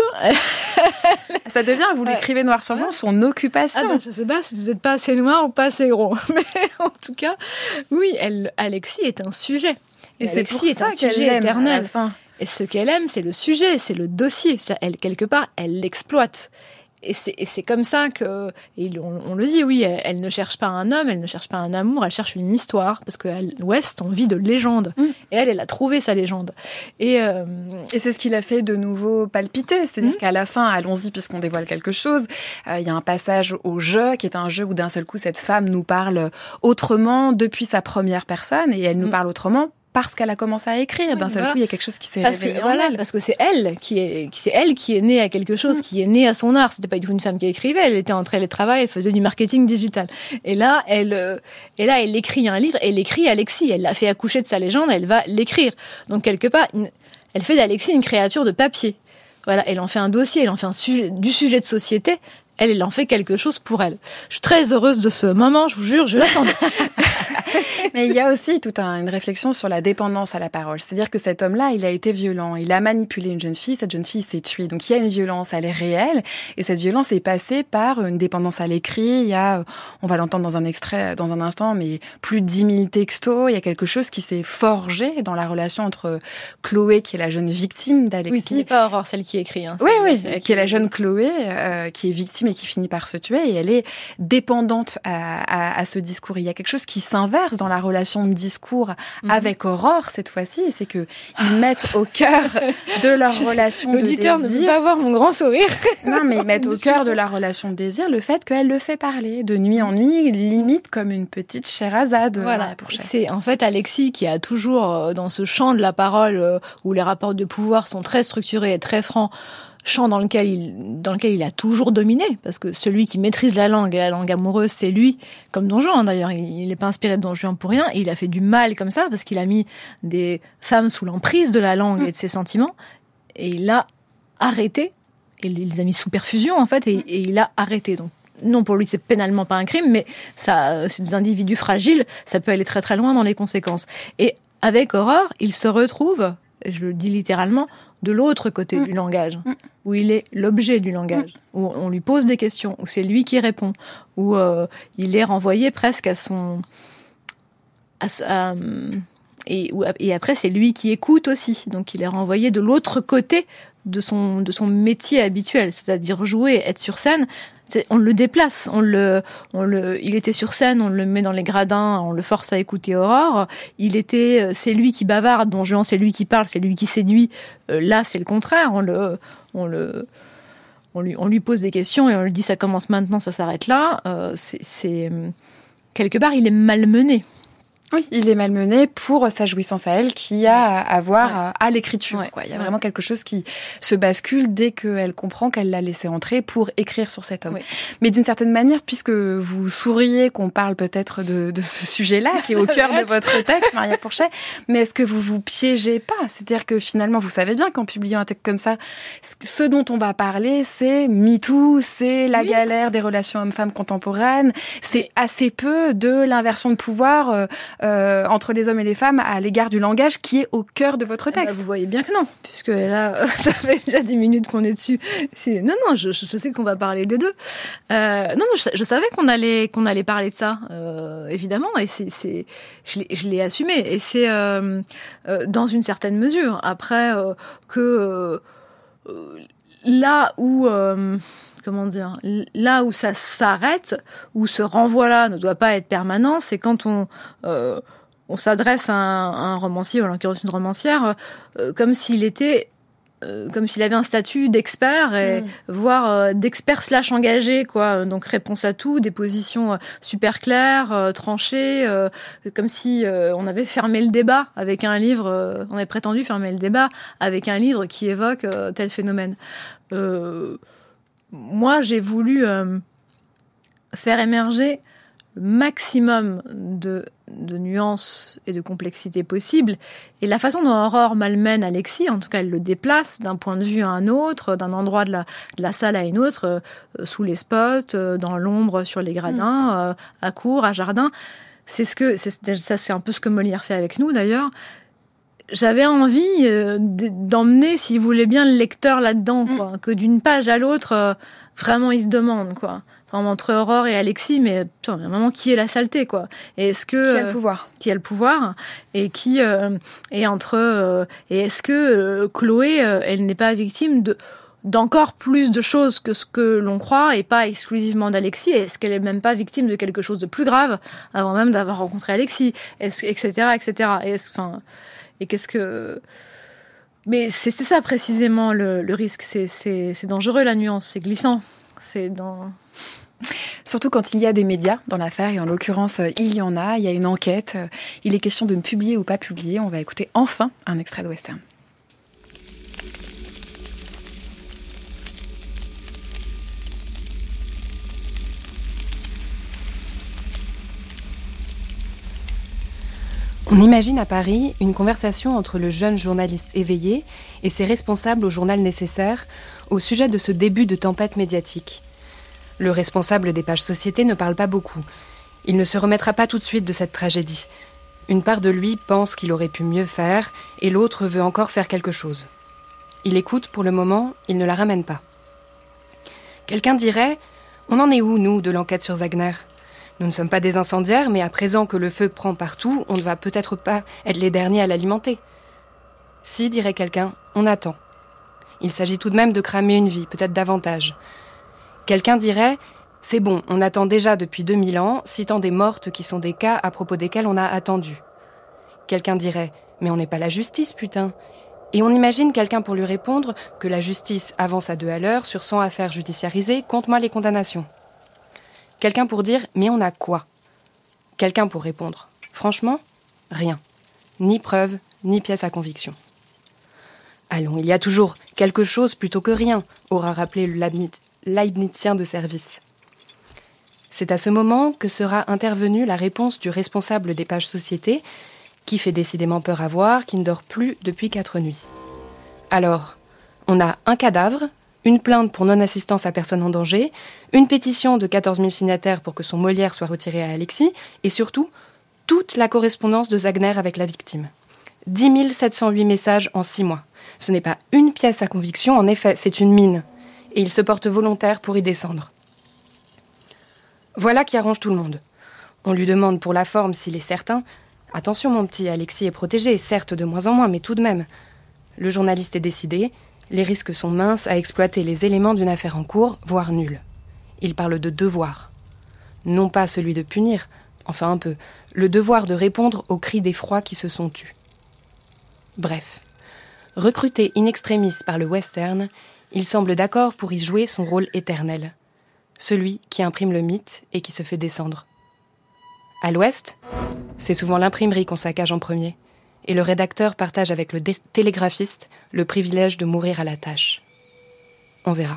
Ça devient, vous l'écrivez noir sur blanc, son occupation. Je sais pas si vous n'êtes pas assez noir ou pas assez gros. Mais en tout cas, oui, Alexis est un sujet. Et c'est pour ça qu'elle l'aime à la fin. Et ce qu'elle aime, c'est le sujet, c'est le dossier. Elle, quelque part, elle l'exploite. Et c'est comme ça que... Et on le dit, oui, elle ne cherche pas un homme, elle ne cherche pas un amour, elle cherche une histoire. Parce qu'à l'Ouest, on vit de légende. Et elle a trouvé sa légende. Et c'est ce qui l'a fait de nouveau palpiter. C'est-à-dire qu'à la fin, allons-y puisqu'on dévoile quelque chose, il y a un passage au jeu, qui est un jeu où d'un seul coup, cette femme nous parle autrement depuis sa première personne. Et elle nous parle autrement parce qu'elle a commencé à écrire. D'un seul coup, il y a quelque chose qui s'est réveillé en elle. Parce que c'est elle qui est née à quelque chose, qui est née à son art. C'était pas du tout une femme qui écrivait. Elle était en télétravail, elle faisait du marketing digital. Et là, elle écrit un livre. Elle écrit Alexis. Elle l'a fait accoucher de sa légende. Elle va l'écrire. Donc quelque part, elle fait d'Alexis une créature de papier. Voilà, elle en fait un dossier, elle en fait du sujet de société. Elle en fait quelque chose pour elle. Je suis très heureuse de ce moment, je vous jure, je l'attendais. Mais il y a aussi toute une réflexion sur la dépendance à la parole. C'est-à-dire que cet homme-là, il a été violent. Il a manipulé une jeune fille. Cette jeune fille s'est tuée. Donc, il y a une violence, elle est réelle. Et cette violence est passée par une dépendance à l'écrit. Il y a, on va l'entendre dans un extrait, dans un instant, mais plus de 10 000 textos. Il y a quelque chose qui s'est forgé dans la relation entre Chloé, qui est la jeune victime d'Alexis. Oui, ce n'est pas Aurore, celle qui écrit. Hein, oui, qui est la jeune Chloé, qui est victime et qui finit par se tuer. Et elle est dépendante à ce discours. Il y a quelque chose qui s'inverse dans la relation de discours avec Aurore cette fois-ci, c'est que ils mettent au cœur de leur relation de désir. L'auditeur ne peut pas voir mon grand sourire. Non, mais ils mettent au cœur de la relation de désir le fait qu'elle le fait parler de nuit en nuit, limite comme une petite Sherazade. Voilà, c'est en fait Alexis qui a toujours dans ce champ de la parole où les rapports de pouvoir sont très structurés et très francs. Champ dans lequel il a toujours dominé, parce que celui qui maîtrise la langue et la langue amoureuse, c'est lui, comme Don Juan d'ailleurs, il n'est pas inspiré de Don Juan pour rien, et il a fait du mal comme ça, parce qu'il a mis des femmes sous l'emprise de la langue et de ses sentiments, il a arrêté. Et il les a mis sous perfusion, en fait, et il a arrêté. Donc, non, pour lui, c'est pénalement pas un crime, mais ça, c'est des individus fragiles, ça peut aller très très loin dans les conséquences. Et avec Aurore, il se retrouve, je le dis littéralement, de l'autre côté du langage, où il est l'objet du langage, où on lui pose des questions, où c'est lui qui répond, où il est renvoyé presque à son... Et après, c'est lui qui écoute aussi. Donc, il est renvoyé de l'autre côté de son métier habituel, c'est-à-dire jouer, être sur scène. On le déplace, il était sur scène, on le met dans les gradins, on le force à écouter Aurore. C'est lui qui bavarde, Don Juan, c'est lui qui parle, c'est lui qui séduit. Là, c'est le contraire. On lui pose des questions et on lui dit ça commence maintenant, ça s'arrête là. Quelque part, il est malmené. Oui, il est malmené pour sa jouissance à elle qui a à voir à l'écriture. Quoi. Il y a vraiment quelque chose qui se bascule dès qu'elle comprend qu'elle l'a laissé entrer pour écrire sur cet homme. Oui. Mais d'une certaine manière, puisque vous souriez qu'on parle peut-être de ce sujet-là, qui est au cœur de votre texte, Maria Pourchet, mais est-ce que vous vous piégez pas ? C'est-à-dire que finalement, vous savez bien qu'en publiant un texte comme ça, ce dont on va parler, c'est MeToo, c'est la galère des relations hommes-femmes contemporaines, c'est assez peu de l'inversion de pouvoir entre les hommes et les femmes à l'égard du langage qui est au cœur de votre texte. Vous voyez bien que non, puisque là, ça fait déjà 10 minutes qu'on est dessus. Non, je sais qu'on va parler des deux. Non, je savais qu'on allait parler de ça, évidemment, et je l'ai assumé, et c'est dans une certaine mesure. Après, là où... là où ça s'arrête, où ce renvoi-là ne doit pas être permanent, c'est quand on s'adresse à un romancier, ou en l'occurrence une romancière, comme s'il avait un statut d'expert, voire d'expert / engagé, quoi. Donc réponse à tout, des positions super claires, tranchées, comme si on avait fermé le débat avec un livre, on avait prétendu fermer le débat avec un livre qui évoque tel phénomène. Moi, j'ai voulu faire émerger le maximum de nuances et de complexité possible. Et la façon dont Aurore malmène Alexis, en tout cas, elle le déplace d'un point de vue à un autre, d'un endroit de la salle à une autre, sous les spots, dans l'ombre, sur les gradins, à cour, à jardin. Ça, c'est un peu ce que Molière fait avec nous, d'ailleurs. J'avais envie d'emmener, si vous voulez bien, le lecteur là-dedans, quoi. Que d'une page à l'autre, vraiment, il se demande, quoi. Enfin, entre Aurore et Alexis, mais putain, à un moment, qui est la saleté, quoi. Et est-ce que qui a le pouvoir ? Qui a le pouvoir ? Et qui et est-ce que Chloé, elle n'est pas victime d'encore plus de choses que ce que l'on croit, et pas exclusivement d'Alexis? Est-ce qu'elle est même pas victime de quelque chose de plus grave avant même d'avoir rencontré Alexis, etc. Et qu'est-ce que... Mais c'est ça précisément le risque. C'est dangereux, la nuance, c'est glissant. Surtout quand il y a des médias dans l'affaire, et en l'occurrence, il y en a. Il y a une enquête. Il est question de publier ou pas publier. On va écouter enfin un extrait de Western. On imagine à Paris une conversation entre le jeune journaliste éveillé et ses responsables au journal Nécessaire au sujet de ce début de tempête médiatique. Le responsable des pages société ne parle pas beaucoup. Il ne se remettra pas tout de suite de cette tragédie. Une part de lui pense qu'il aurait pu mieux faire et l'autre veut encore faire quelque chose. Il écoute pour le moment, il ne la ramène pas. Quelqu'un dirait « On en est où, nous, de l'enquête sur Wagner ? Nous ne sommes pas des incendiaires, mais à présent que le feu prend partout, on ne va peut-être pas être les derniers à l'alimenter. » Si, dirait quelqu'un, on attend. Il s'agit tout de même de cramer une vie, peut-être davantage. Quelqu'un dirait « C'est bon, on attend déjà depuis 2000 ans, citant des mortes qui sont des cas à propos desquels on a attendu. » Quelqu'un dirait « Mais on n'est pas la justice, putain !» Et on imagine quelqu'un pour lui répondre que la justice avance à 2 à l'heure sur 100 affaires judiciarisées, compte-moi les condamnations. Quelqu'un pour dire « Mais on a quoi ?» Quelqu'un pour répondre « Franchement, rien. Ni preuve, ni pièce à conviction. » Allons, il y a toujours quelque chose plutôt que rien, aura rappelé le Leibnizien de service. C'est à ce moment que sera intervenue la réponse du responsable des pages société, qui fait décidément peur à voir, qui ne dort plus depuis 4 nuits. Alors, On a un cadavre, une plainte pour non-assistance à personne en danger, une pétition de 14 000 signataires pour que son Molière soit retiré à Alexis, et surtout, toute la correspondance de Wagner avec la victime. 10 708 messages en 6 mois. Ce n'est pas une pièce à conviction, en effet, c'est une mine. Et il se porte volontaire pour y descendre. Voilà qui arrange tout le monde. On lui demande pour la forme s'il est certain. Attention mon petit, Alexis est protégé, certes de moins en moins, mais tout de même. Le journaliste est décidé, les risques sont minces à exploiter les éléments d'une affaire en cours, voire nulle. Il parle de devoir. Non pas celui de punir, enfin un peu, le devoir de répondre aux cris d'effroi qui se sont tus. Bref, recruté in extremis par le western, il semble d'accord pour y jouer son rôle éternel. Celui qui imprime le mythe et qui se fait descendre. À l'Ouest, c'est souvent l'imprimerie qu'on saccage en premier, et le rédacteur partage avec le télégraphiste le privilège de mourir à la tâche. On verra.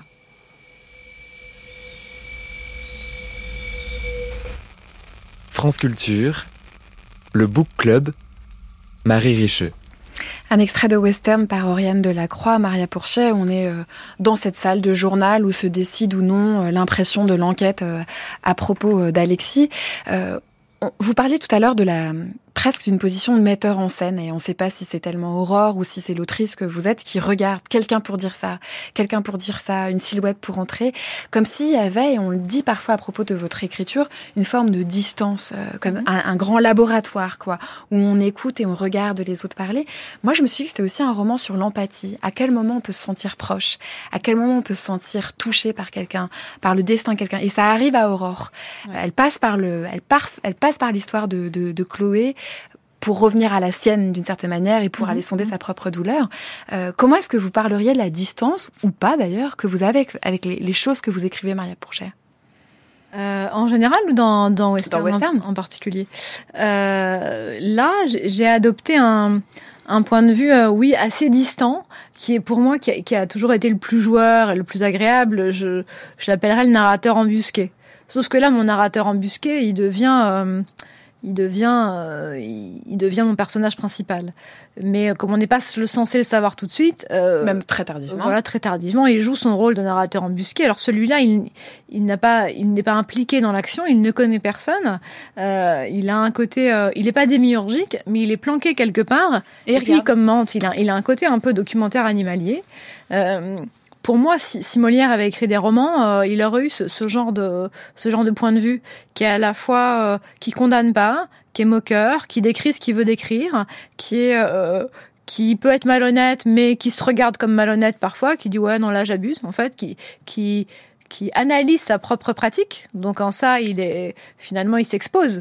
France Culture, le Book Club, Marie Richeux. Un extrait de western par Oriane Delacroix, Maria Pourchet. On est dans cette salle de journal où se décide ou non l'impression de l'enquête à propos d'Alexis. Vous parliez tout à l'heure de presque d'une position de metteur en scène, et on ne sait pas si c'est tellement Aurore ou si c'est l'autrice que vous êtes qui regarde quelqu'un pour dire ça, une silhouette pour entrer, comme s'il y avait, et on le dit parfois à propos de votre écriture, une forme de distance, comme un grand laboratoire, quoi, où on écoute et on regarde les autres parler. Moi, je me suis dit que c'était aussi un roman sur l'empathie. À quel moment on peut se sentir proche? À quel moment on peut se sentir touché par quelqu'un, par le destin de quelqu'un? Et ça arrive à Aurore. Ouais. Elle passe par l'histoire de Chloé, pour revenir à la sienne d'une certaine manière et pour aller sonder sa propre douleur. Comment est-ce que vous parleriez de la distance, ou pas d'ailleurs, que vous avez avec les choses que vous écrivez, Maria Pourchet? En général ou dans Western en particulier? Là, j'ai adopté un point de vue, oui, assez distant, qui est pour moi, qui a toujours été le plus joueur et le plus agréable. Je l'appellerais le narrateur embusqué. Sauf que là, mon narrateur embusqué, il devient mon personnage principal. Mais comme on n'est pas censé le savoir tout de suite... même très tardivement. Voilà, très tardivement, il joue son rôle de narrateur embusqué. Alors celui-là, il n'est pas impliqué dans l'action, il ne connaît personne. Il a un côté... il n'est pas démiurgique, mais il est planqué quelque part. Et puis, il commente. Il a un côté un peu documentaire animalier. Pour moi, si Molière avait écrit des romans, il aurait eu ce genre de point de vue qui est à la fois qui condamne pas, qui est moqueur, qui décrit ce qu'il veut décrire, qui peut être malhonnête, mais qui se regarde comme malhonnête parfois, qui dit ouais non là j'abuse en fait, qui analyse sa propre pratique. Donc en ça, il s'expose.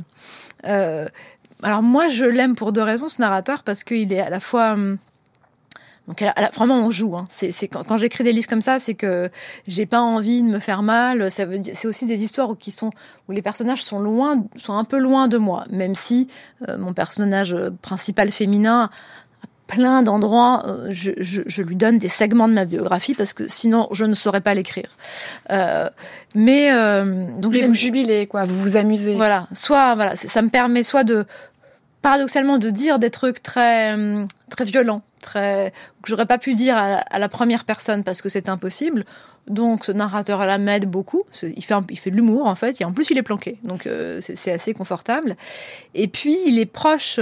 Alors moi, je l'aime pour 2 raisons ce narrateur, parce qu'il est à la fois donc vraiment on joue. Hein. C'est quand j'écris des livres comme ça, c'est que j'ai pas envie de me faire mal. C'est aussi des histoires où les personnages sont un peu loin de moi, même si mon personnage principal féminin, à plein d'endroits, je lui donne des segments de ma biographie parce que sinon je ne saurais pas l'écrire. Mais vous jubilez, quoi. Vous vous amusez. Voilà. Ça me permet paradoxalement de dire des trucs très très violents, que j'aurais pas pu dire à la première personne parce que c'est impossible. Donc ce narrateur-là m'aide beaucoup. Il fait de l'humour en fait. Et en plus il est planqué, donc c'est assez confortable. Et puis il est proche.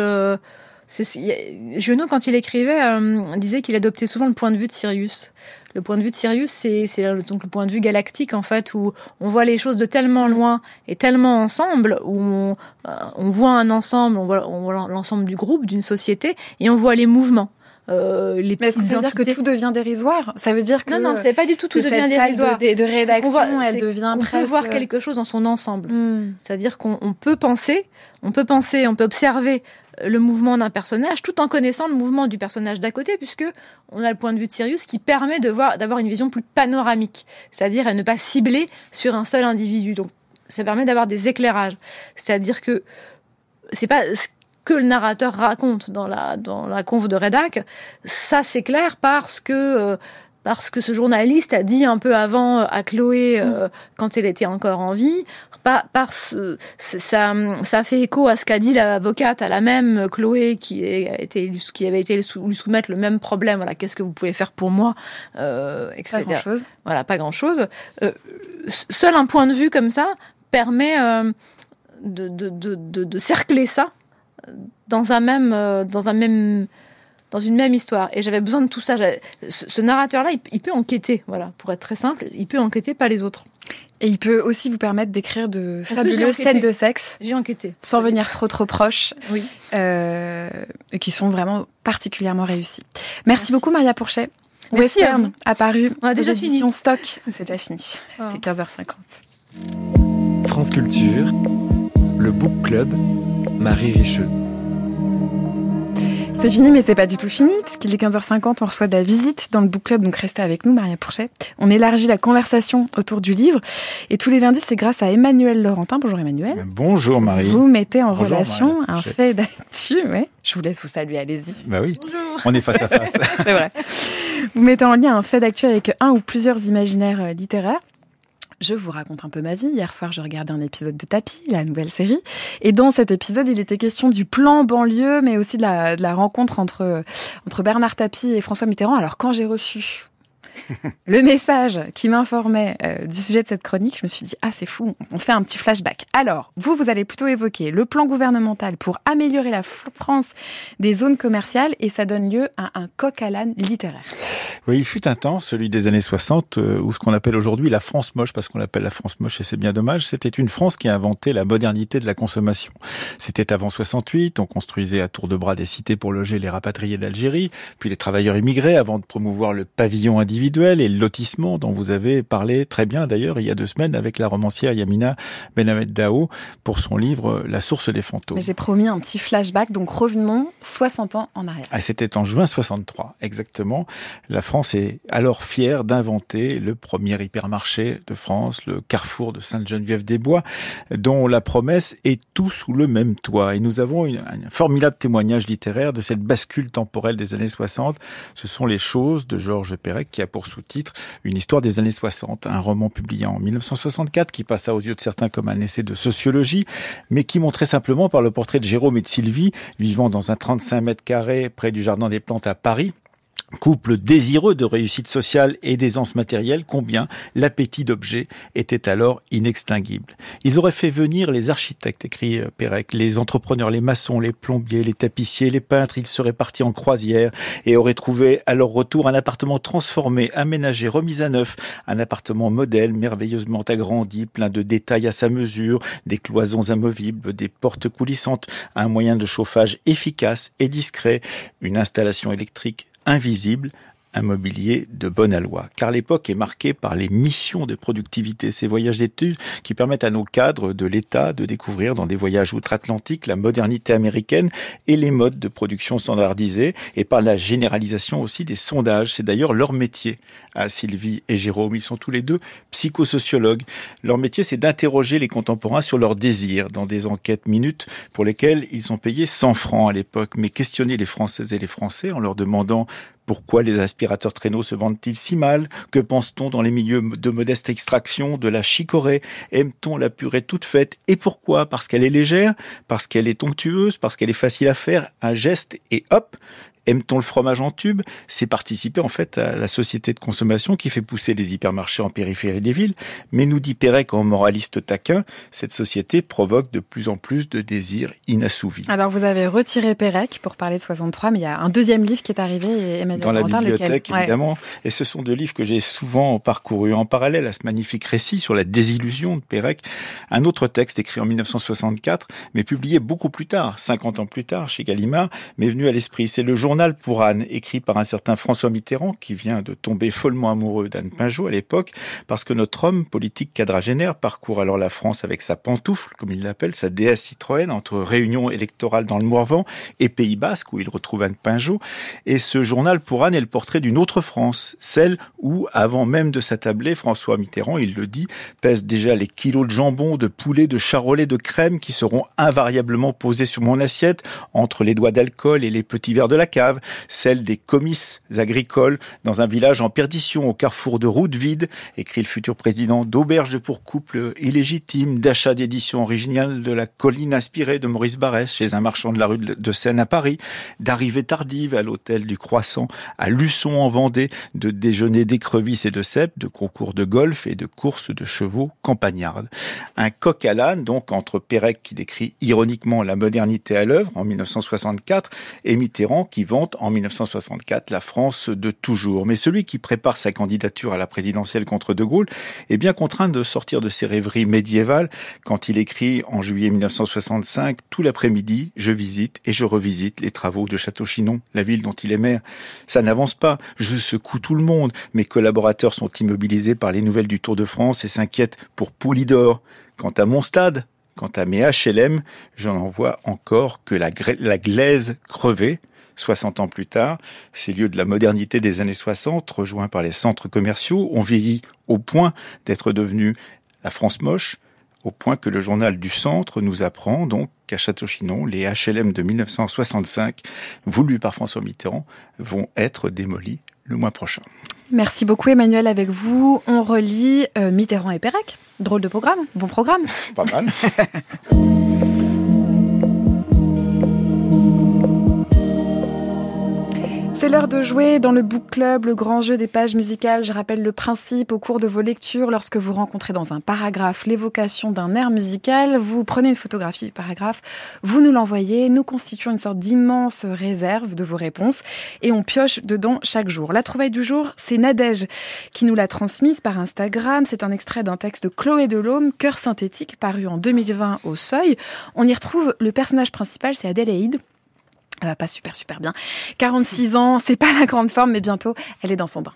Giono, quand il écrivait, disait qu'il adoptait souvent le point de vue de Sirius. Le point de vue de Sirius, c'est donc le point de vue galactique, en fait, où on voit les choses de tellement loin et tellement ensemble, où on voit un ensemble, on voit l'ensemble du groupe, d'une société, et on voit les mouvements. Mais est-ce que ça veut dire que tout devient dérisoire? Ça veut dire que... Non, c'est pas du tout devient dérisoire. De rédaction, elle devient presque... On peut voir quelque chose dans son ensemble. C'est-à-dire qu'on peut penser, on peut observer le mouvement d'un personnage tout en connaissant le mouvement du personnage d'à côté, puisque on a le point de vue de Sirius qui permet d'avoir une vision plus panoramique, c'est-à-dire à ne pas cibler sur un seul individu. Donc ça permet d'avoir des éclairages. C'est-à-dire que c'est pas ce que le narrateur raconte dans la conf de rédac, ça c'est clair parce que parce que ce journaliste a dit un peu avant à Chloé, quand elle était encore en vie, ça fait écho à ce qu'a dit l'avocate à la même Chloé qui avait été lui soumettre le même problème. Voilà, qu'est-ce que vous pouvez faire pour moi, etc. Pas grand-chose. Voilà, pas grand-chose. Seul un point de vue comme ça permet de cercler ça dans une même histoire. Et j'avais besoin de tout ça. Ce narrateur-là, il peut enquêter, voilà, pour être très simple, il peut enquêter, pas les autres. Et il peut aussi vous permettre d'écrire de fabuleuses scènes de sexe. J'ai enquêté. Sans venir trop proches. Oui. Qui sont vraiment particulièrement réussies. Merci beaucoup, Maria Pourchet. Merci Western, apparu aux éditions fini. Stock. C'est déjà fini. C'est 15h50. France Culture, le Book Club, Marie Richeux. C'est fini, mais c'est pas du tout fini, puisqu'il est 15h50, on reçoit de la visite dans le Book Club, donc restez avec nous, Maria Pourchet. On élargit la conversation autour du livre, et tous les lundis, c'est grâce à Emmanuel Laurentin. Bonjour Emmanuel. Bonjour Marie. Vous mettez en Bonjour, relation Maria un fait d'actu, ouais. Je vous laisse vous saluer, allez-y. Bah oui, Bonjour. on est face à face. C'est vrai. Vous mettez en lien un fait d'actu avec un ou plusieurs imaginaires littéraires. Je vous raconte un peu ma vie. Hier soir, je regardais un épisode de Tapis, la nouvelle série. Et dans cet épisode, il était question du plan banlieue, mais aussi de la rencontre entre Bernard Tapie et François Mitterrand. Alors, quand j'ai reçu le message qui m'informait du sujet de cette chronique, je me suis dit, ah, c'est fou, on fait un petit flashback. Alors, vous allez plutôt évoquer le plan gouvernemental pour améliorer la France des zones commerciales, et ça donne lieu à un coq à l'âne littéraire. Oui, il fut un temps, celui des années 60, où ce qu'on appelle aujourd'hui la France moche, parce qu'on l'appelle la France moche et c'est bien dommage, c'était une France qui a inventé la modernité de la consommation. C'était avant 68, on construisait à tour de bras des cités pour loger les rapatriés d'Algérie, puis les travailleurs immigrés avant de promouvoir le pavillon individuel et le lotissement dont vous avez parlé très bien d'ailleurs il y a 2 semaines avec la romancière Yamina Benhamed Dao pour son livre La source des fantômes. Mais j'ai promis un petit flashback, donc revenons 60 ans en arrière. Ah, c'était en juin 63, exactement. La France est alors fière d'inventer le premier hypermarché de France, le Carrefour de Sainte-Geneviève-des-Bois, dont la promesse est tout sous le même toit. Et nous avons un formidable témoignage littéraire de cette bascule temporelle des années 60. Ce sont Les Choses de Georges Perec, qui a pour sous-titre Une histoire des années 60, un roman publié en 1964 qui passa aux yeux de certains comme un essai de sociologie, mais qui montrait simplement par le portrait de Jérôme et de Sylvie, vivant dans un 35 mètres carrés près du Jardin des Plantes à Paris, couple désireux de réussite sociale et d'aisance matérielle, combien l'appétit d'objets était alors inextinguible. Ils auraient fait venir les architectes, écrit Perec, les entrepreneurs, les maçons, les plombiers, les tapissiers, les peintres. Ils seraient partis en croisière et auraient trouvé à leur retour un appartement transformé, aménagé, remis à neuf, un appartement modèle, merveilleusement agrandi, plein de détails à sa mesure, des cloisons amovibles, des portes coulissantes, un moyen de chauffage efficace et discret, une installation électrique invisible, un mobilier de bon aloi. Car l'époque est marquée par les missions de productivité, ces voyages d'études qui permettent à nos cadres de l'État de découvrir dans des voyages outre-Atlantique la modernité américaine et les modes de production standardisés, et par la généralisation aussi des sondages. C'est d'ailleurs leur métier, à Sylvie et Jérôme. Ils sont tous les deux psychosociologues. Leur métier, c'est d'interroger les contemporains sur leurs désirs dans des enquêtes minutes pour lesquelles ils sont payés 100 francs à l'époque. Mais questionner les Françaises et les Français en leur demandant pourquoi les aspirateurs traîneaux se vendent-ils si mal? Que pense-t-on dans les milieux de modeste extraction de la chicorée? Aime-t-on la purée toute faite? Et pourquoi? Parce qu'elle est légère? Parce qu'elle est onctueuse? Parce qu'elle est facile à faire? Un geste et hop! Aime-t-on le fromage en tube? C'est participer en fait à la société de consommation qui fait pousser les hypermarchés en périphérie des villes. Mais nous dit Perec en moraliste taquin, cette société provoque de plus en plus de désirs inassouvis. Alors vous avez retiré Perec pour parler de 63, mais il y a un deuxième livre qui est arrivé, et Emmanuel dans la Laurentin, bibliothèque, lequel... évidemment. Ouais. Et ce sont 2 livres que j'ai souvent parcourus en parallèle à ce magnifique récit sur la désillusion de Perec. Un autre texte écrit en 1964, mais publié beaucoup plus tard, 50 ans plus tard, chez Gallimard, m'est venu à l'esprit. C'est le Journal pour Anne, écrit par un certain François Mitterrand, qui vient de tomber follement amoureux d'Anne Pinjot à l'époque, parce que notre homme politique quadragénaire parcourt alors la France avec sa pantoufle, comme il l'appelle, sa déesse Citroën, entre réunions électorales dans le Morvan et Pays Basque, où il retrouve Anne Pinjot. Et ce Journal pour Anne est le portrait d'une autre France, celle où, avant même de s'attabler, François Mitterrand, il le dit, pèse déjà les kilos de jambon, de poulet, de charolais, de crème qui seront invariablement posés sur mon assiette, entre les doigts d'alcool et les petits verres de la cave. cave, celle des comices agricoles dans un village en perdition au carrefour de routes vides, écrit le futur président, d'auberges pour couples illégitimes, d'achats d'éditions originales de La Colline inspirée de Maurice Barrès chez un marchand de la rue de Seine à Paris, d'arrivées tardives à l'hôtel du Croissant, à Luçon en Vendée, de déjeuners d'écrevisses et de cèpes, de concours de golf et de courses de chevaux campagnardes. Un coq à l'âne, donc, entre Pérec qui décrit ironiquement la modernité à l'œuvre en 1964 et Mitterrand qui vante en 1964 la France de toujours. Mais celui qui prépare sa candidature à la présidentielle contre De Gaulle est bien contraint de sortir de ses rêveries médiévales quand il écrit en juillet 1965 « Tout l'après-midi, je visite et je revisite les travaux de Château-Chinon, la ville dont il est maire. Ça n'avance pas, je secoue tout le monde. Mes collaborateurs sont immobilisés par les nouvelles du Tour de France et s'inquiètent pour Poulidor. Quant à mon stade, quant à mes HLM, je n'en vois encore que la glaise crevée. » 60 ans plus tard, ces lieux de la modernité des années 60, rejoints par les centres commerciaux, ont vieilli au point d'être devenus la France moche, au point que le journal du Centre nous apprend donc qu'à Château-Chinon, les HLM de 1965, voulus par François Mitterrand, vont être démolis le mois prochain. Merci beaucoup Emmanuel, avec vous, on relit Mitterrand et Pérec. Drôle de programme, bon programme. Pas mal. C'est l'heure de jouer dans le Book Club, le grand jeu des pages musicales. Je rappelle le principe au cours de vos lectures. Lorsque vous rencontrez dans un paragraphe l'évocation d'un air musical, vous prenez une photographie du paragraphe, vous nous l'envoyez, nous constituons une sorte d'immense réserve de vos réponses et on pioche dedans chaque jour. La trouvaille du jour, c'est Nadège qui nous l'a transmise par Instagram. C'est un extrait d'un texte de Chloé Delhomme, Cœur synthétique, paru en 2020 au Seuil. On y retrouve le personnage principal, c'est Adélaïde. Elle va pas super bien. 46 ans, c'est pas la grande forme, mais bientôt, elle est dans son bain.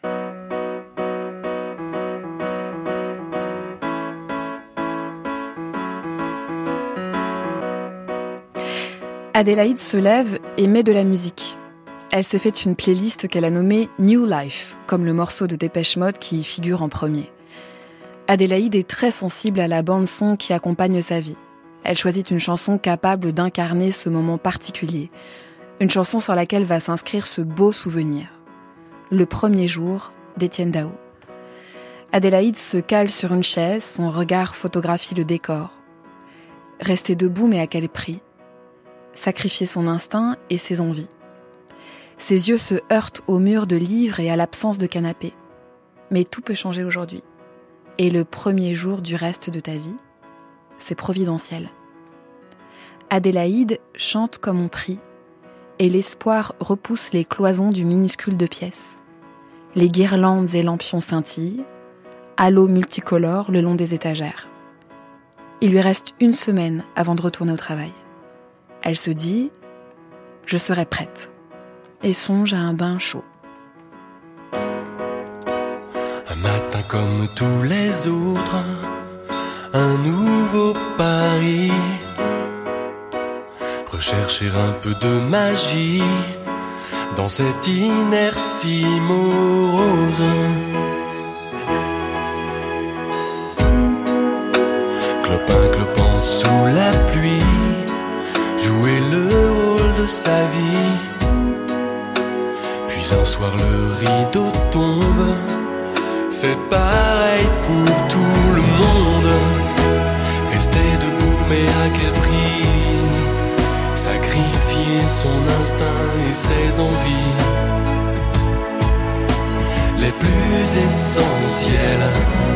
Adélaïde se lève et met de la musique. Elle s'est fait une playlist qu'elle a nommée New Life, comme le morceau de Dépêche Mode qui y figure en premier. Adélaïde est très sensible à la bande-son qui accompagne sa vie. Elle choisit une chanson capable d'incarner ce moment particulier. Une chanson sur laquelle va s'inscrire ce beau souvenir. Le premier jour d'Étienne Dao. Adélaïde se cale sur une chaise, son regard photographie le décor. Rester debout, mais à quel prix ? Sacrifier son instinct et ses envies. Ses yeux se heurtent au mur de livres et à l'absence de canapé. Mais tout peut changer aujourd'hui. Et le premier jour du reste de ta vie, c'est providentiel. Adélaïde chante comme on prie, et l'espoir repousse les cloisons du minuscule de pièces. Les guirlandes et lampions scintillent, halos multicolores le long des étagères. Il lui reste 1 semaine avant de retourner au travail. Elle se dit « Je serai prête » et songe à un bain chaud. Un matin comme tous les autres, un nouveau pari, rechercher un peu de magie dans cette inertie morose. Clopin sous la pluie, jouer le rôle de sa vie. Puis un soir le rideau tombe, c'est pareil pour tout le monde. Rester debout, mais à quel prix? Sacrifier son instinct et ses envies les plus essentielles.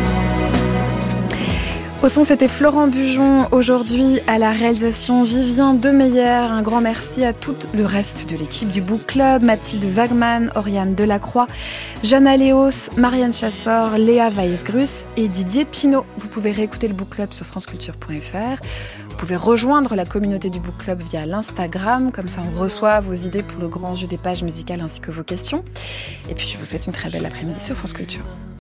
Au son, c'était Florent Bujon. Aujourd'hui, à la réalisation, Vivien Demeyer. Un grand merci à tout le reste de l'équipe du Book Club. Mathilde Wagman, Oriane Delacroix, Jana Léos, Marianne Chassor, Léa Weisgrus et Didier Pinault. Vous pouvez réécouter le Book Club sur franceculture.fr. Vous pouvez rejoindre la communauté du Book Club via l'Instagram. Comme ça, on reçoit vos idées pour le grand jeu des pages musicales ainsi que vos questions. Et puis, je vous souhaite une très belle après-midi sur France Culture.